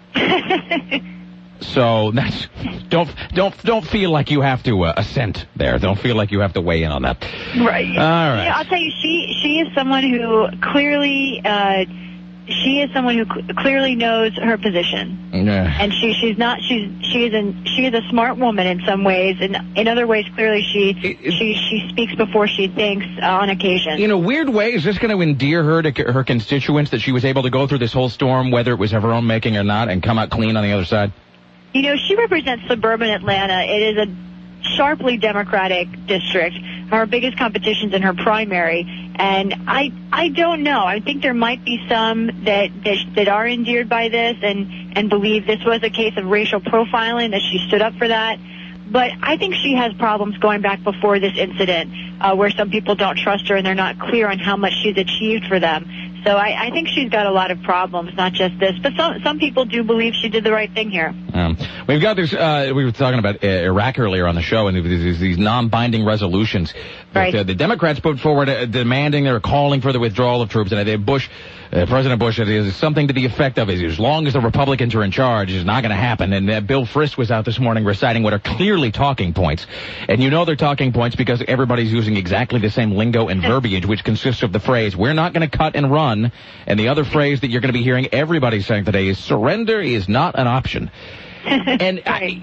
A: So that's don't don't don't feel like you have to uh, assent there. Don't feel like you have to weigh in on that.
G: Right.
A: All right.
G: You know, I'll tell you, she she is someone who clearly uh, she is someone who cl- clearly knows her position,
A: yeah.
G: and she she's not she's she is an she is a smart woman in some ways, and in other ways, clearly she it, it, she she speaks before she thinks uh, on occasion.
A: In a weird way, is this going to endear her to her constituents that she was able to go through this whole storm, whether it was of her own making or not, and come out clean on the other side?
G: You know, she represents suburban Atlanta. It is a sharply Democratic district. Her biggest competition's in her primary, and I I don't know. I think there might be some that that, that are endeared by this and, and believe this was a case of racial profiling, that she stood up for that. But I think she has problems going back before this incident, uh, where some people don't trust her and they're not clear on how much she's achieved for them. So I, I think she's got a lot of problems, not just this. But some some people do believe she did the right thing here.
A: Um, we've got this, uh, we were talking about uh, Iraq earlier on the show, and these, these non-binding resolutions
G: right.
A: that uh, the Democrats put forward uh, demanding or calling for the withdrawal of troops. And uh, Bush, uh, President Bush, it is something to the effect of, as long as the Republicans are in charge, it's not going to happen. And uh, Bill Frist was out this morning reciting what are clearly talking points. And you know they're talking points because everybody's using exactly the same lingo and verbiage, which consists of the phrase, we're not going to cut and run. And the other phrase that you're going to be hearing everybody saying today is surrender is not an option. And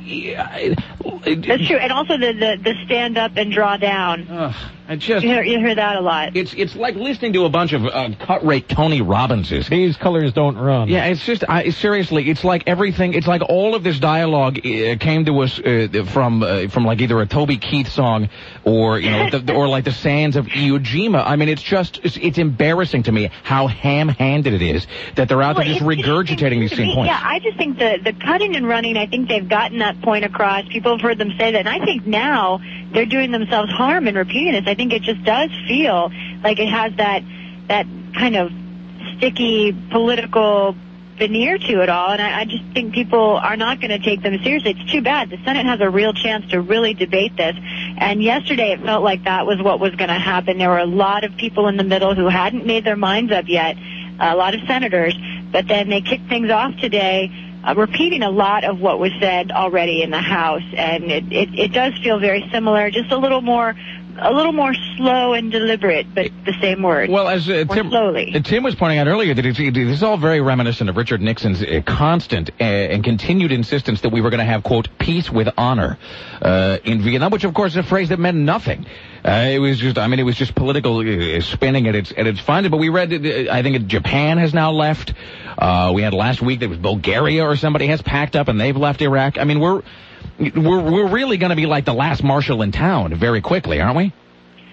A: I, I,
G: that's true. And also the, the, the stand up and draw down.
A: Uh, I just
G: you hear, you hear that a lot.
A: It's it's like listening to a bunch of uh, cut rate Tony Robbinses.
B: These colors don't run.
A: Yeah, it's just I, seriously, it's like everything. It's like all of this dialogue uh, came to us uh, from uh, from like either a Toby Keith song or you know the, or like the Sands of Iwo Jima. I mean, it's just it's, it's embarrassing to me how ham-handed it is that they're out
G: well,
A: there just
G: it,
A: regurgitating
G: it,
A: these same
G: me,
A: points.
G: Yeah, I just think the the cutting and running. I think they've gotten that point across. People have heard them say that, and I think now they're doing themselves harm in repeating this. I think it just does feel like it has that that kind of sticky political veneer to it all, and I, I just think people are not going to take them seriously. It's too bad. The Senate has a real chance to really debate this, and yesterday it felt like that was what was going to happen. There were a lot of people in the middle who hadn't made their minds up yet, a lot of senators, but then they kicked things off today, Uh, repeating a lot of what was said already in the House, and it, it, it does feel very similar, just a little more a little more slow and deliberate, but the same word.
A: Well, as uh, Tim,
G: slowly.
A: Uh, Tim was pointing out earlier, that it's, it is all very reminiscent of Richard Nixon's uh, constant uh, and continued insistence that we were going to have, quote, peace with honor uh, in Vietnam, which, of course, is a phrase that meant nothing. Uh, it was just, I mean, it was just political uh, spinning at its at its finest. But we read, uh, I think Japan has now left. Uh, we had last week that was Bulgaria or somebody has packed up and they've left Iraq. I mean, we're we're we're really going to be like the last marshal in town very quickly, aren't we?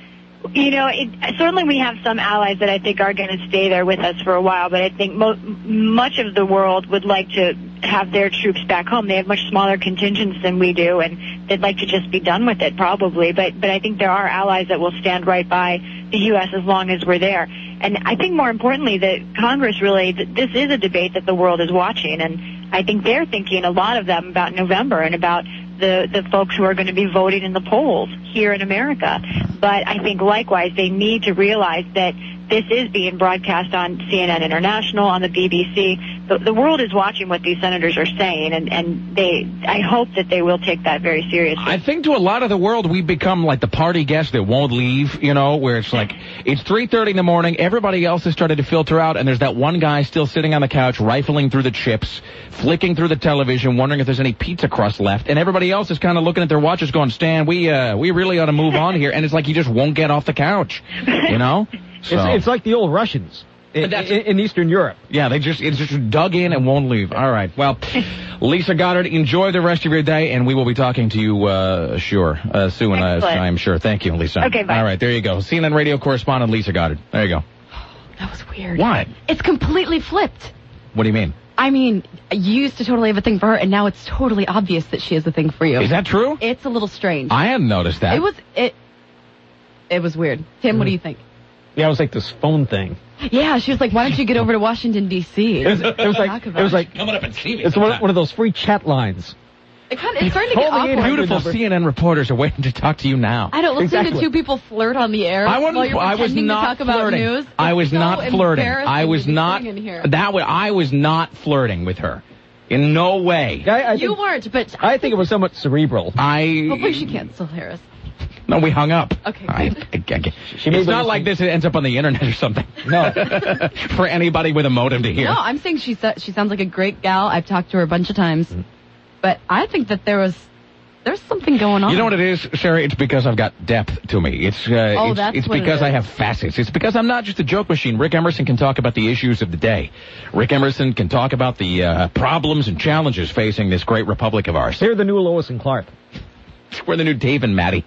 G: You know, it, certainly we have some allies that I think are going to stay there with us for a while, but I think mo- much of the world would like to have their troops back home. They have much smaller contingents than we do, and they'd like to just be done with it probably. But but I think there are allies that will stand right by the U S as long as we're there. And I think more importantly that Congress really, this is a debate that the world is watching, and I think they're thinking, a lot of them, about November and about the, the folks who are going to be voting in the polls here in America. But I think likewise they need to realize that this is being broadcast on C N N International, on the B B C. The, the world is watching what these senators are saying, and, and they, I hope that they will take that very seriously.
A: I think to a lot of the world, we've become like the party guest that won't leave, you know, where it's like, it's three thirty in the morning, everybody else has started to filter out, and there's that one guy still sitting on the couch, rifling through the chips, flicking through the television, wondering if there's any pizza crust left, and everybody else is kind of looking at their watches going, Stan, we, uh, we really ought to move on here, and it's like you just won't get off the couch, you know? So.
B: It's, it's like the old Russians in, in, in Eastern Europe.
A: Yeah, they just it's just dug in and won't leave. All right. Well, Lisa Goddard, enjoy the rest of your day, and we will be talking to you, uh, sure, uh, soon, uh, I'm sure. Thank you, Lisa.
G: Okay, bye.
A: All right, there you go. C N N radio correspondent Lisa Goddard. There you go.
C: That was weird.
A: What?
C: It's completely flipped.
A: What do you mean?
C: I mean, you used to totally have a thing for her, and now it's totally obvious that she has a thing for you.
A: Is that true?
C: It's a little strange.
A: I hadn't noticed that.
C: It was, it, it was weird. Tim, mm. what do you think?
B: Yeah, it was like this phone thing.
C: Yeah, she was like, why don't you get over to Washington, D C?
B: It was, it was like, it was like,
A: coming up and see me.
B: It's one, one of those free chat lines.
C: It kind of, it's starting to get awkward.
A: Beautiful C N N reporters are waiting to talk to you now.
C: I don't listen
B: exactly.
C: to two people flirt on the air.
A: I,
C: while you're
A: I was not
C: to talk
A: flirting.
C: About news.
A: I was
C: so
A: not flirting. I was not.
C: Here.
A: That was, I was not flirting with her. In no way.
B: I, I
C: you
B: think,
C: weren't, but
B: I, I think it was somewhat cerebral.
A: I.
C: Hopefully she can't still hear us.
A: No, we hung up.
C: Okay.
A: I, I, I,
B: she
A: it's not like this. It ends up on the internet or something.
B: No.
A: For anybody with a modem to hear.
C: No, I'm saying she she sounds like a great gal. I've talked to her a bunch of times, mm. but I think that there was there's something going on.
A: You know what it is, Sherry? It's because I've got depth to me. It's uh,
C: oh,
A: it's,
C: that's
A: it's
C: what
A: because
C: it
A: I have facets. It's because I'm not just a joke machine. Rick Emerson can talk about the issues of the day. Rick Emerson can talk about the uh, problems and challenges facing this great republic of ours.
B: They're the new Lois and Clark.
A: We're the new Dave and Maddie.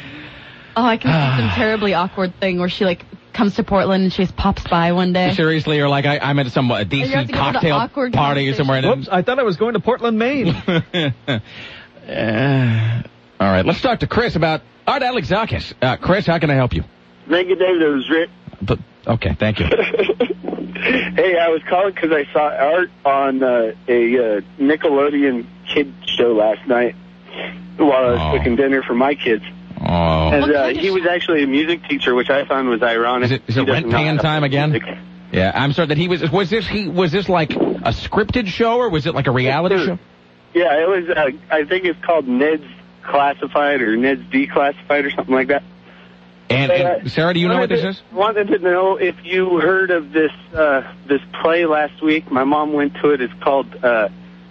C: Oh, I can see some terribly awkward thing where she, like, comes to Portland and she just pops by one day.
A: Seriously, or like I, I'm at some uh, D C cocktail party or somewhere.
B: Whoops, I thought I was going to Portland, Maine.
A: uh, all right, let's talk to Chris about Art Alexakis. Uh, Chris, how can I help you?
I: Thank you, David. It was Rick.
A: But, okay, thank you.
I: Hey, I was calling because I saw Art on uh, a uh, Nickelodeon kid show last night while I was
A: oh.
I: cooking dinner for my kids.
A: Oh.
I: And uh, he was actually a music teacher, which I found was ironic.
A: Is it, is it rent paying time again? Music. Yeah, I'm sorry that he was. Was this he? Was this like a scripted show or was it like a reality
I: was,
A: show?
I: Yeah, it was. Uh, I think it's called Ned's Classified or Ned's Declassified or something like that.
A: And,
I: but, uh,
A: and Sarah, do you know what this
I: to,
A: is?
I: Wanted to know if you heard of this uh, this play last week. My mom went to it. It's called. Uh,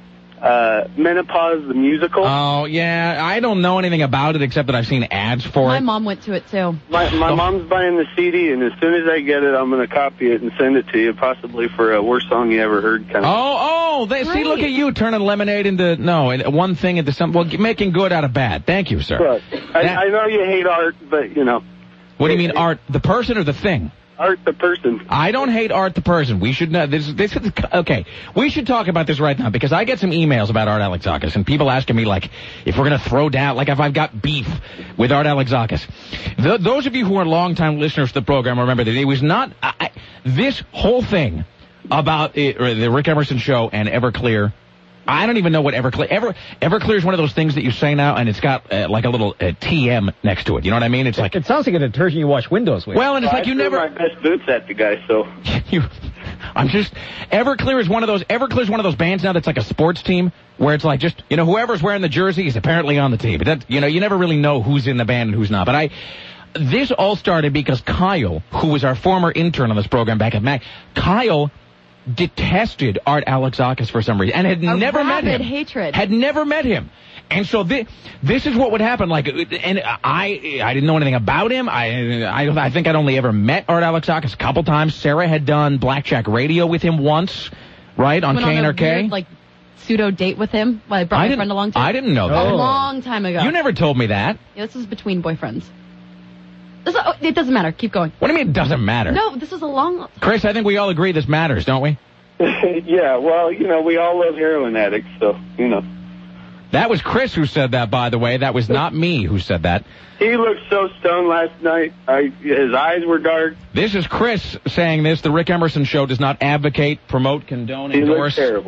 I: Uh, Menopause the Musical.
A: Oh, yeah. I don't know anything about it except that I've seen ads for
C: My
A: it.
C: My mom went to it, too.
I: My, my oh. mom's buying the C D, and as soon as I get it, I'm going to copy it and send it to you, possibly for a worst song you ever heard kind of.
A: Oh, oh, they, see, look at you turning lemonade into, no, one thing into something. Well, making good out of bad. Thank you, sir.
I: But I, I know you hate Art, but, you know.
A: What do you mean, Art, the person or the thing?
I: Art the person.
A: I don't hate Art the person. We should know this. This is okay. We should talk about this right now because I get some emails about Art Alexakis and people asking me like if we're gonna throw down, like if I've got beef with Art Alexakis. The, those of you who are longtime listeners to the program remember that it was not I, this whole thing about it, or the Rick Emerson show and Everclear. I don't even know what Everclear... Ever, Everclear is one of those things that you say now, and it's got uh, like a little uh, T M next to it. You know what I mean? It's like...
B: It sounds like a detergent you wash windows with.
A: Well, and it's
I: well,
A: like you
I: I
A: never...
I: my best boots at the guy, so...
A: you, I'm just... Everclear is one of those... Everclear is one of those bands now that's like a sports team, where it's like just, you know, whoever's wearing the jersey is apparently on the team. But that, you know, you never really know who's in the band and who's not. But I... This all started because Kyle, who was our former intern on this program back at Mac, Kyle... detested Art Alexakis for some reason and had
C: a
A: never met him.
C: hatred.
A: Had never met him. And so this, this is what would happen. Like, and I, I didn't know anything about him. I, I, I think I'd only ever met Art Alexakis a couple times. Sarah had done Blackjack Radio with him once, right, on K N R K.
C: Like pseudo date with him. Well, I brought
A: I
C: my friend along to.
A: I didn't know that.
C: A long time ago.
A: You never told me that.
C: Yeah, this was between boyfriends. This, oh, it doesn't matter. Keep going.
A: What do you mean it doesn't matter?
C: No, this was a long.
A: Chris, I think we all agree this matters, don't we?
I: Yeah, well, you know, we all love heroin addicts, so, you know.
A: That was Chris who said that, by the way. That was not me who said that.
I: He looked so stoned last night. I, his eyes were dark.
A: This is Chris saying this. The Rick Emerson Show does not advocate, promote, condone,
I: he
A: endorse.
I: He looked terrible.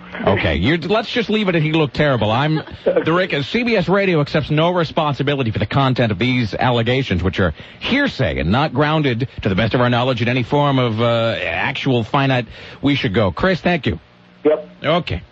A: Okay, you're, let's just leave it at he looked terrible. I'm the Rick. C B S Radio accepts no responsibility for the content of these allegations, which are hearsay and not grounded, to the best of our knowledge, in any form of uh, actual finite. We should go. Chris, thank you.
J: Yep.
A: Okay.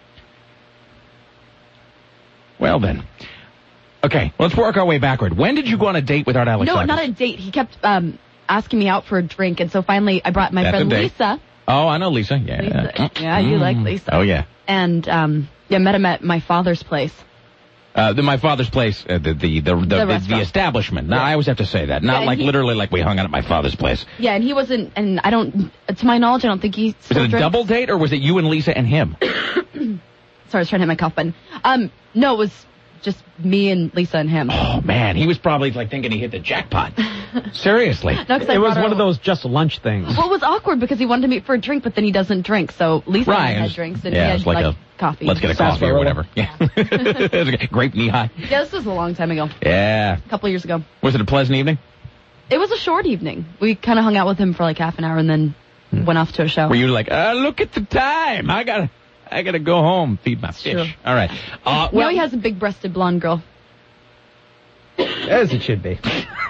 A: Well then. Okay, let's work our way backward. When did you go on a date with Art Alexakis?
C: No, not a date. He kept um, asking me out for a drink, and so finally I brought my
A: That's
C: friend
A: a date.
C: Lisa.
A: Oh, I know Lisa. Yeah.
C: Lisa. Yeah, you like Lisa.
A: Oh, yeah.
C: And um, yeah, met him at my father's place.
A: Uh, the, my father's place, uh, the, the, the, the, the, the, the establishment. No,
C: Yeah.
A: I always have to say that. Not
C: Yeah,
A: like
C: he-
A: literally like we hung out at my father's place.
C: Yeah, and he wasn't, and I don't, to my knowledge, I don't think he
A: Was
C: still
A: it a
C: drinks.
A: double date, or was it you and Lisa and him?
C: Sorry, I was trying to hit my cough button. Um, no, it was just me and Lisa and him.
A: Oh, man, he was probably like thinking he hit the jackpot. Seriously.
C: No, 'cause I
B: It was
C: brought her
B: one of
C: along.
B: those just lunch things.
C: Well, it was awkward because he wanted to meet for a drink, but then he doesn't drink. So Lisa
A: Right.
C: had
A: It's-
C: drinks and
A: yeah,
C: he had
A: it's like
C: like,
A: a-
C: coffee.
A: Let's get a coffee or whatever. Yeah. Grape knee-high.
C: Yeah, this was a long time ago.
A: Yeah.
C: A couple of years ago.
A: Was it a pleasant evening?
C: It was a short evening. We kind of hung out with him for like half an hour and then went off to a show.
A: Were you like, uh, look at the time. I gotta, I gotta go home, feed my fish.
C: Sure.
A: All right. Uh,
C: You know
A: well,
C: he has a big-breasted blonde girl.
B: As it should be.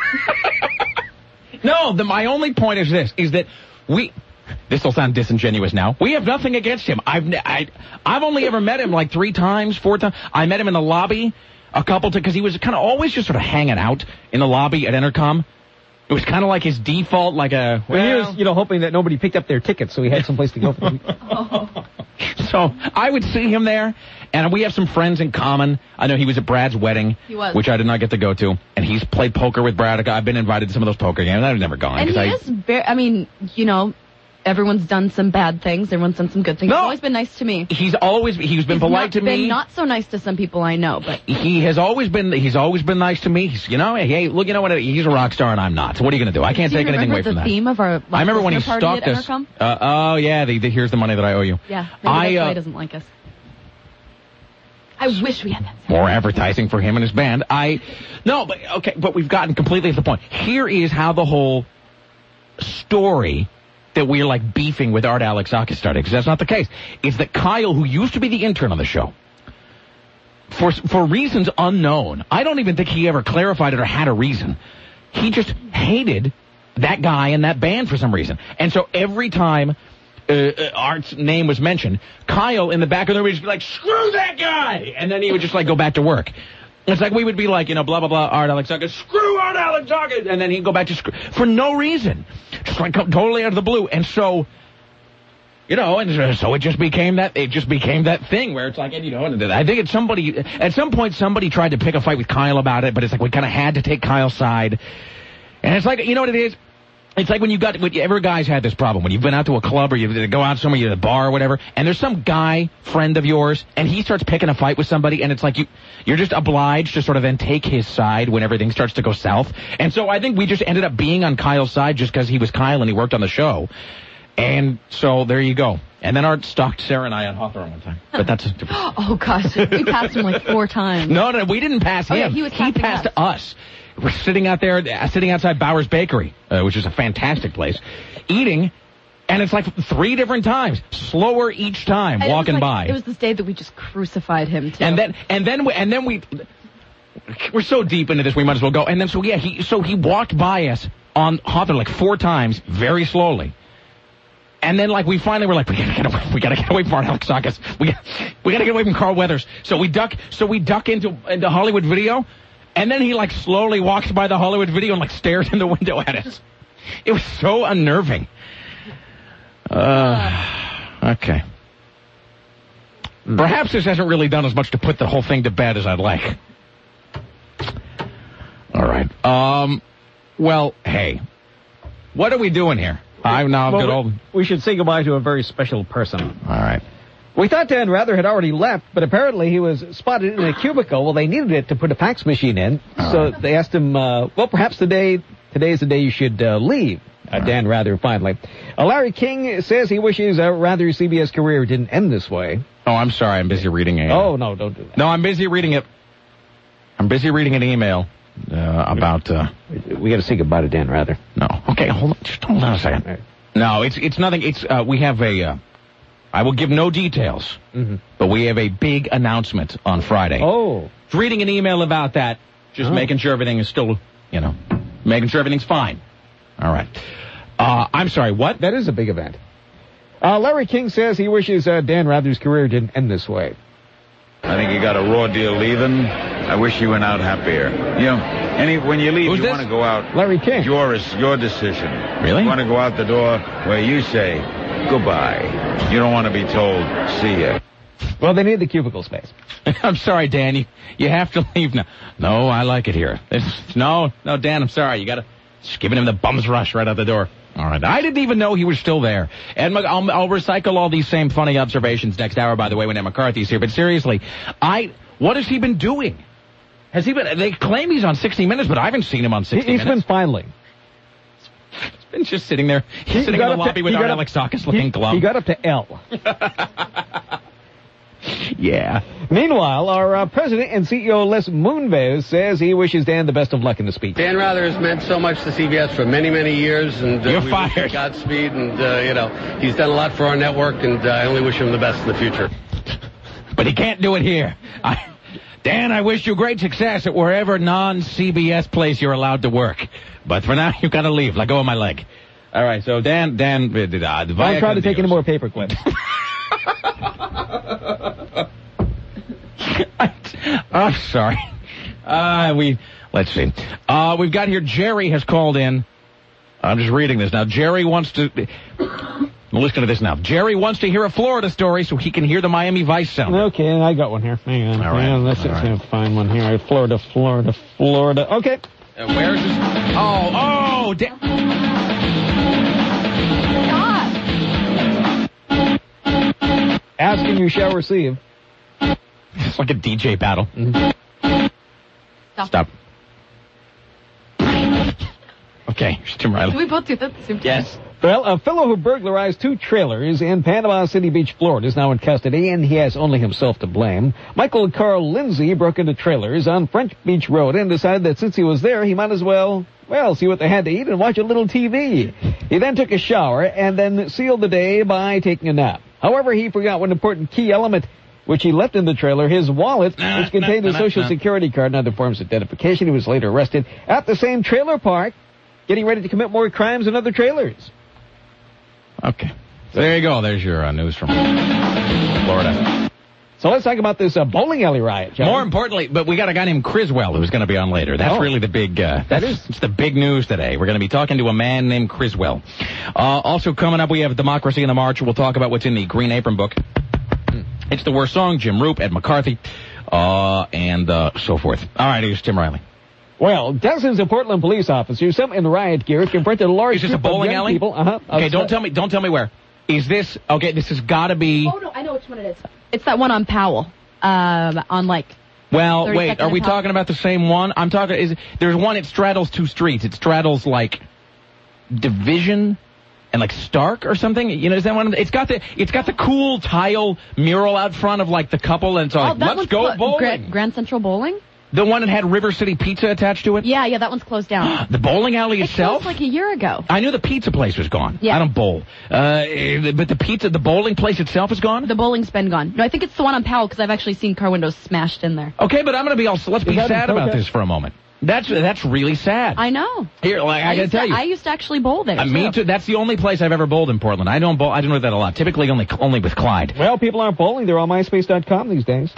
A: no, the, my only point is this, is that we, this will sound disingenuous now, we have nothing against him. I've, ne- I, I've only ever met him like three times, four times. I met him in the lobby a couple times, because he was kind of always just sort of hanging out in the lobby at Entercom. It was kind of like his default, like a,
B: Well, he
A: well,
B: was, you know, hoping that nobody picked up their tickets, so he had someplace to go for the week.
A: So I would see him there, and we have some friends in common. I know he was at Brad's wedding,
C: He was.
A: which I did not get to go to, and he's played poker with Brad. I've been invited to some of those poker games. I've never gone.
C: And
A: 'cause
C: he
A: I,
C: is very, I mean, you know, everyone's done some bad things. Everyone's done some good things.
A: No.
C: He's always been nice to me.
A: He's always he's been
C: He's
A: polite
C: not
A: to
C: been
A: me.
C: not so nice to some people I know, but
A: He has always been he's always been nice to me. He's, you know, hey, look, you know what? He's a rock star and I'm not. So what are you going to do? I can't
C: do you
A: take anything
C: remember
A: away from
C: the
A: that.
C: theme of our
A: I remember when he
C: listener party
A: stalked
C: at
A: us.
C: Entercom?
A: Uh, oh yeah, the, the here's the money that I owe you.
C: Yeah, maybe
A: I,
C: that's why
A: uh,
C: he doesn't like us. I wish we had that.
A: More advertising for him and his band. I no, but okay, but we've gotten completely to the point. Here is how the whole story that we're like beefing with Art Alexakis started, because that's not the case. It's that Kyle, who used to be the intern on the show, for for reasons unknown, I don't even think he ever clarified it or had a reason. He just hated that guy and that band for some reason, and so every time Uh, uh, Art's name was mentioned, Kyle in the back of the room would just be like, screw that guy! And then he would just like go back to work. It's like we would be like, you know, blah, blah, blah, Art Alexakis, screw Art Alexakis! And then he'd go back to screw, for no reason. Just like totally out of the blue. And so, you know, and so it just became that, it just became that thing where it's like, and you know, and I think it's somebody, at some point somebody tried to pick a fight with Kyle about it, but it's like we kind of had to take Kyle's side. And it's like, you know what it is? It's like when you got, when every guy's had this problem. When you've been out to a club or you go out somewhere, you're at a bar or whatever, and there's some guy, friend of yours, and he starts picking a fight with somebody, and it's like you, you're just obliged to sort of then take his side when everything starts to go south. And so I think we just ended up being on Kyle's side just because he was Kyle and he worked on the show. And so there you go. And then Art stalked Sarah and I on Hawthorne one time. But that's a different...
C: Oh, gosh. We passed him like four times.
A: No, no, we didn't pass him.
C: Oh, yeah, he was passing
A: passed
C: us.
A: us. We're sitting out there, uh, sitting outside Bowers Bakery, uh, which is a fantastic place, eating, and it's like three different times, slower each time,
C: And it was
A: walking
C: like-
A: by.
C: It was this day that we just crucified him, too.
A: And then, and then, we, and then we, we're so deep into this, we might as well go. And then, so yeah, he, so he walked by us on Hawthorne like four times, very slowly. And then, like, we finally were like, we gotta get away, we gotta get away from Art Alexakis. We, we gotta get away from Carl Weathers. So we duck, so we duck into, into Hollywood Video. And then he, like, slowly walks by the Hollywood Video and, like, stares in the window at us. It was so unnerving. Uh, okay. Perhaps this hasn't really done as much to put the whole thing to bed as I'd like. All right. Um, well, hey, what are we doing here? I'm now
B: Well,
A: good
B: we-
A: old...
B: We should say goodbye to a very special person.
A: All right.
B: We thought Dan Rather had already left, but apparently he was spotted in a cubicle. Well, they needed it to put a fax machine in,
A: All
B: so
A: right.
B: they asked him, uh, well, perhaps today, today's the day you should uh, leave. Uh, Dan Rather, finally. Uh, Larry King says he wishes uh, Rather's C B S career didn't end this way.
A: Oh, I'm sorry. I'm busy reading a...
B: Oh, no, don't do that.
A: No, I'm busy reading it. I'm busy reading an email uh, about... Uh,
B: We got to say goodbye to Dan Rather.
A: no. Okay, hold on. Just hold on a second. No, it's it's nothing. It's uh, we have a... Uh, I will give no details,
B: mm-hmm.
A: but we have a big announcement on Friday.
B: Oh.
A: Reading an email about that, just
B: oh.
A: making sure everything is still, you know, making sure everything's fine. All right. Uh, I'm sorry, what?
B: That is a big event. Uh, Larry King says he wishes uh, Dan Rather's career didn't end this way.
J: I think you got a raw deal leaving. I wish you went out happier. You know, any when you leave,
A: Who's
J: you
A: this?
J: want to go out.
B: Larry King.
J: It's your, it's your decision.
A: Really?
J: You want to go out the door where you say goodbye. You don't want to be told, see ya.
B: Well, they need the cubicle space.
A: I'm sorry, Dan. You, you have to leave now. No, I like it here. It's, no, no, Dan, I'm sorry. You got to... Just giving him the bum's rush right out the door. All right. I didn't even know he was still there. And I'll, I'll recycle all these same funny observations next hour, by the way, when Ed McCarthy's here. But seriously, I what has he been doing? Has he been... They claim he's on sixty minutes, but I haven't seen him on sixty
B: He's
A: minutes.
B: been filing.
A: He's been just sitting there. He's
B: He
A: sitting in the
B: got up
A: lobby
B: to-
A: with
B: he
A: our
B: got up-
A: Alexakis looking
B: He,
A: glum.
B: he got up to L.
A: Yeah.
B: Meanwhile, our uh, president and C E O Les Moonves says he wishes Dan the best of luck in the speech.
K: Dan Rather has meant so much to C B S for many, many years, and uh,
A: You're
K: we
A: fired.
K: wish him Godspeed. And uh, you know, he's done a lot for our network, and uh, I only wish him the best in the future.
A: But he can't do it here. I, Dan, I wish you great success at wherever non-C B S place you're allowed to work. But for now, you've got to leave. Let go of my leg. All right, so Dan, Dan, uh, uh,
B: Don't try to take any more paper clips.
A: I'm sorry. Uh, we, let's see. Uh, we've got here, Jerry has called in. I'm just reading this now. Jerry wants to, listen to this now. Jerry wants to hear a Florida story so he can hear the Miami Vice sound.
B: Okay, I got one here. Hang on.
A: All right.
B: Hang on. Let's
A: All
B: just
A: right.
B: find one here. Florida, Florida, Florida. Okay.
A: Uh, where is this? Oh, oh, da-
B: Ask and you shall receive.
A: It's like a D J battle.
B: Mm-hmm.
C: Stop.
A: Stop. Okay, here's Tim Riley.
C: Do we both do that at the same time?
A: Yes.
B: Well, a fellow who burglarized two trailers in Panama City Beach, Florida, is now in custody, and he has only himself to blame. Michael Carl Lindsay broke into trailers on French Beach Road and decided that since he was there, he might as well, well, see what they had to eat and watch a little T V. He then took a shower and then sealed the day by taking a nap. However, he forgot one important key element, which he left in the trailer, his wallet,
A: Nah,
B: which contained
A: nah,
B: a
A: nah,
B: social
A: nah.
B: security card and other forms of identification. He was later arrested at the same trailer park, getting ready to commit more crimes in other trailers.
A: Okay. So there you go. There's your uh, news from Florida.
B: So let's talk about this uh, bowling alley riot, shall
A: More
B: we?
A: importantly, but we got a guy named Criswell who's going to be on later. That's
B: Oh.
A: really the big, uh,
B: That
A: that's,
B: is.
A: it's the big news today. We're going to be talking to a man named Criswell. Uh, also coming up, we have Democracy in the March. We'll talk about what's in the Green Apron book. It's the worst song, Jim Roop, Ed McCarthy, uh, and, uh, so forth. All right, here's Tim Riley.
B: Well, dozens of Portland police officers, some in riot gear, confronted a large
A: Is this
B: group
A: a bowling
B: of young
A: alley?
B: people. Uh-huh.
A: Okay, don't tell me, don't tell me where. Is this, okay, this has got to be,
C: Oh, no, I know which one it is. It's that one on Powell. Um, on, like,
A: well, wait,
C: thirty-second
A: are we
C: and Powell.
A: talking about the same one? I'm talking, is, there's one, it straddles two streets. It straddles, like, Division and, like, Stark or something. You know, is that one of the, it's got the, it's got the cool tile mural out front of, like, the couple, and it's
C: Oh,
A: like,
C: that
A: let's
C: one's
A: go
C: clo-
A: bowling.
C: Grand, Grand Central Bowling?
A: The one that had River City Pizza attached to it?
C: Yeah, yeah, that one's closed down.
A: The bowling alley
C: It
A: itself?
C: closed like a year ago.
A: I knew the pizza place was gone.
C: Yeah.
A: I don't bowl. Uh, but the pizza, the bowling place itself is gone?
C: The bowling's been gone. No, I think it's the one on Powell because I've actually seen car windows smashed in there.
A: Okay, but I'm going to be all, let's be
B: that in
A: sad about
B: protest?
A: this for a moment. That's, that's really sad.
C: I know.
A: Here, like, I,
C: I
A: got to
C: used to,
A: tell you.
C: I used to actually bowl there.
A: Uh, me too. That's the only place I've ever bowled in Portland. I don't bowl. I don't do that a lot. Typically, only only with Clyde.
B: Well, people aren't bowling. They're on MySpace dot com these days.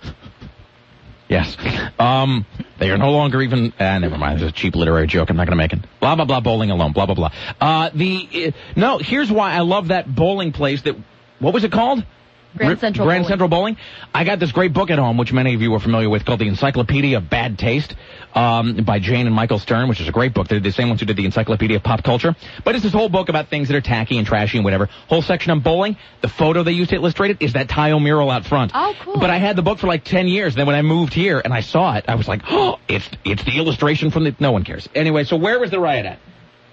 A: Yes. Um, they are no longer even. Uh, never mind. It's a cheap literary joke. I'm not going to make it. Blah blah blah. Bowling alone. Blah blah blah. Uh, the uh, no. Here's why I love that bowling place. That what was it called?
C: Grand
A: Ri-
C: Central
A: Grand
C: Bowling.
A: Central Bowling. I got this great book at home, which many of you are familiar with, called The Encyclopedia of Bad Taste, um, by Jane and Michael Stern, which is a great book. They're the same ones who did the Encyclopedia of Pop Culture. But it's this whole book about things that are tacky and trashy and whatever. Whole section on bowling. The photo they used to illustrate it is that tile mural out front.
C: Oh, cool.
A: But I had the book for like ten years. And then when I moved here and I saw it, I was like, oh, it's it's the illustration from the... No one cares. Anyway, so where was the riot at?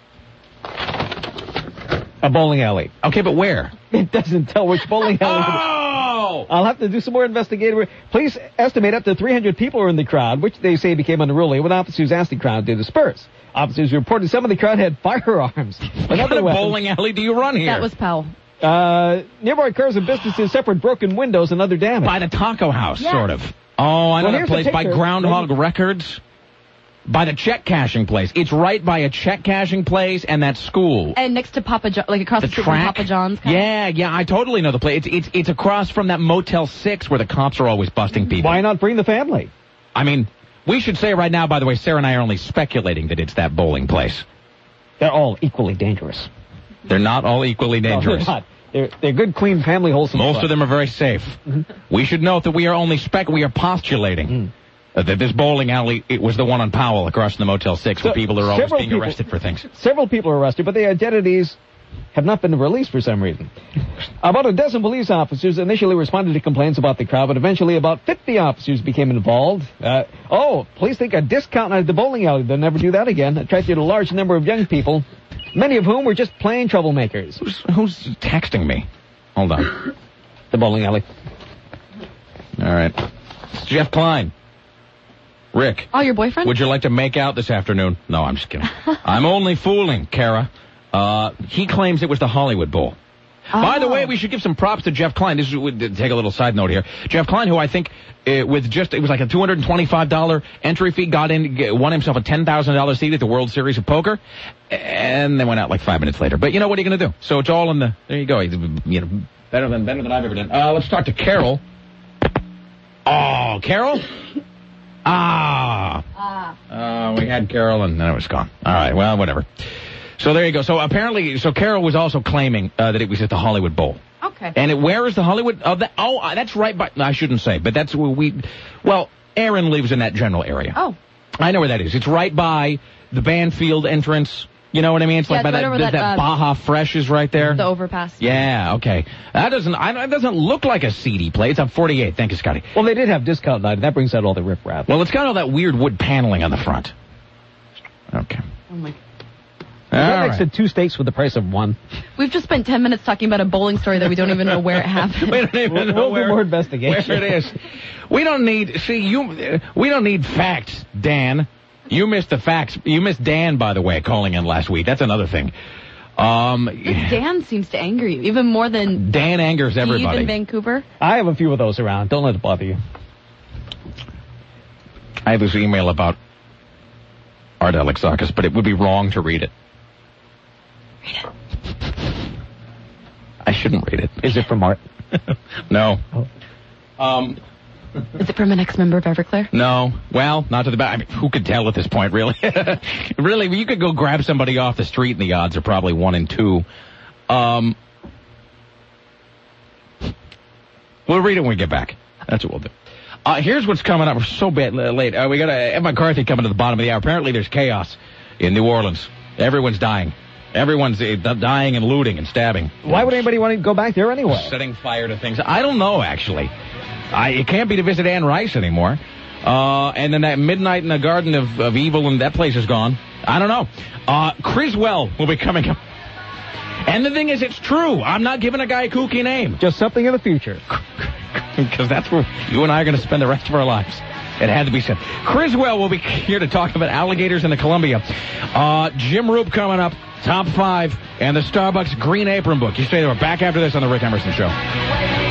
B: A bowling alley.
A: Okay, but where?
B: It doesn't tell which bowling alley.
A: Oh!
B: I'll have to do some more investigative. Police estimate up to three hundred people were in the crowd, which they say became unruly when officers asked the crowd to disperse. Officers reported some of the crowd had firearms.
A: What kind of bowling alley do you run here?
C: That was Powell.
B: Uh, nearby cars and businesses suffered broken windows and other damage.
A: By the taco house,
C: Yes.
A: sort of. Oh, I know
B: Well,
A: that
B: here's the
A: place. By
B: picture.
A: Groundhog Records. By the check cashing place. It's right by a check cashing place and that school.
C: And next to Papa John, like across the,
A: The
C: street from
A: track?
C: Papa John's. kinda.
A: Yeah, yeah, I totally know the place. It's, it's, it's across from that Motel six where the cops are always busting people.
B: Why not bring the family?
A: I mean, we should say right now, by the way, Sarah and I are only speculating that it's that bowling place.
B: They're all equally dangerous.
A: They're not all equally dangerous.
B: No, they're not. They're, they're good, clean, family, wholesome
A: Most
B: fun.
A: of them are very safe. We should note that we are only spec. We are postulating
B: Mm.
A: uh, that this bowling alley it was the one on Powell across from the Motel six where
B: So,
A: people are always
B: several
A: being
B: people-
A: arrested for things.
B: Several people are arrested, but their identities have not been released for some reason. About a dozen police officers initially responded to complaints about the crowd, but eventually about fifty officers became involved. Uh, oh, police think a discount at the bowling alley, they'll never do that again, attracted a large number of young people, many of whom were just plain troublemakers.
A: Who's, who's texting me? Hold on.
B: The bowling alley.
A: All right. It's Jeff Klein. Rick.
C: Oh, your boyfriend?
A: Would you like to make out this afternoon? No, I'm just kidding. I'm only fooling, Kara. Uh, he claims it was the Hollywood Bowl.
C: Oh.
A: By the way, we should give some props to Jeff Klein. This is, we'll take a little side note here. Jeff Klein, who I think uh, with just, it was like a two hundred twenty-five dollars entry fee, got in, g- won himself a ten thousand dollars seat at the World Series of Poker, and then went out like five minutes later. But you know, what are you going to do? So it's all in the, there you go. You know, better than, better than I've ever done. Uh, let's talk to Carol. Oh, Carol? Ah.
C: Ah.
A: Uh, we had Carol and then it was gone. All right, well, whatever. So there you go. So apparently, so Carol was also claiming uh, that it was at the Hollywood Bowl.
C: Okay.
A: And it, where is the Hollywood? Oh, that, oh, uh, that's right by, I shouldn't say, but that's where we, well, Aaron lives in that general area.
C: Oh.
A: I know where that is. It's right by the Banfield entrance. You know what I mean? It's
C: Yeah,
A: like by
C: it's right
A: that,
C: over
A: that,
C: that, uh,
A: Baja Fresh is right there.
C: The overpass.
A: Yeah, okay. That doesn't, I, that doesn't look like a seedy place. It's on forty-eight. Thank you, Scotty.
B: Well, they did have discount night, and that brings out all the riffraff.
A: Well, it's got all that weird wood paneling on the front. Okay.
C: Oh my.
B: That
A: All
B: makes
A: right.
B: it two steaks for the price of one.
C: We've just spent ten minutes talking about a bowling story that we don't even know where it happened.
A: We don't even
B: We'll,
A: know
B: we'll
A: where,
B: do more investigation.
A: where it is. We don't need, see, you, we don't need facts, Dan. You missed the facts. You missed Dan, by the way, calling in last week. That's another thing. Um,
C: This Dan seems to anger you, even more than
A: Dan angers
C: Steve
A: everybody.
C: in Vancouver.
B: I have a few of those around. Don't let it bother you.
A: I have this email about Art Alexakis, but it would be wrong to read it.
C: Read it.
A: I shouldn't read it.
B: Is it from Art?
A: No.
B: Oh.
A: Um,
C: Is it from an ex-member of Everclear?
A: no. Well, not to the back. I mean, who could tell at this point, really? Really, you could go grab somebody off the street, and the odds are probably one in two. Um, we'll read it when we get back. That's what we'll do. Uh, here's what's coming up. We're so bad late. Uh, we got uh, Ed McCarthy coming to the bottom of the hour. Apparently, there's chaos in New Orleans. Everyone's dying. Everyone's uh, dying and looting and stabbing.
B: Why would anybody want to go back there anyway?
A: Setting fire to things. I don't know, actually. I, it can't be to visit Anne Rice anymore. Uh, and then that Midnight in the Garden of, of Evil, and that place is gone. I don't know. Uh, Criswell will be coming up. And the thing is, it's true. I'm not giving a guy a kooky name.
B: Just something in the future.
A: Because that's where you and I are going to spend the rest of our lives. It had to be said. Criswell will be here to talk about alligators in the Columbia. Uh, Jim Roop coming up, top five, and the Starbucks Green Apron book. You stay there. We're back after this on the Rick Emerson Show.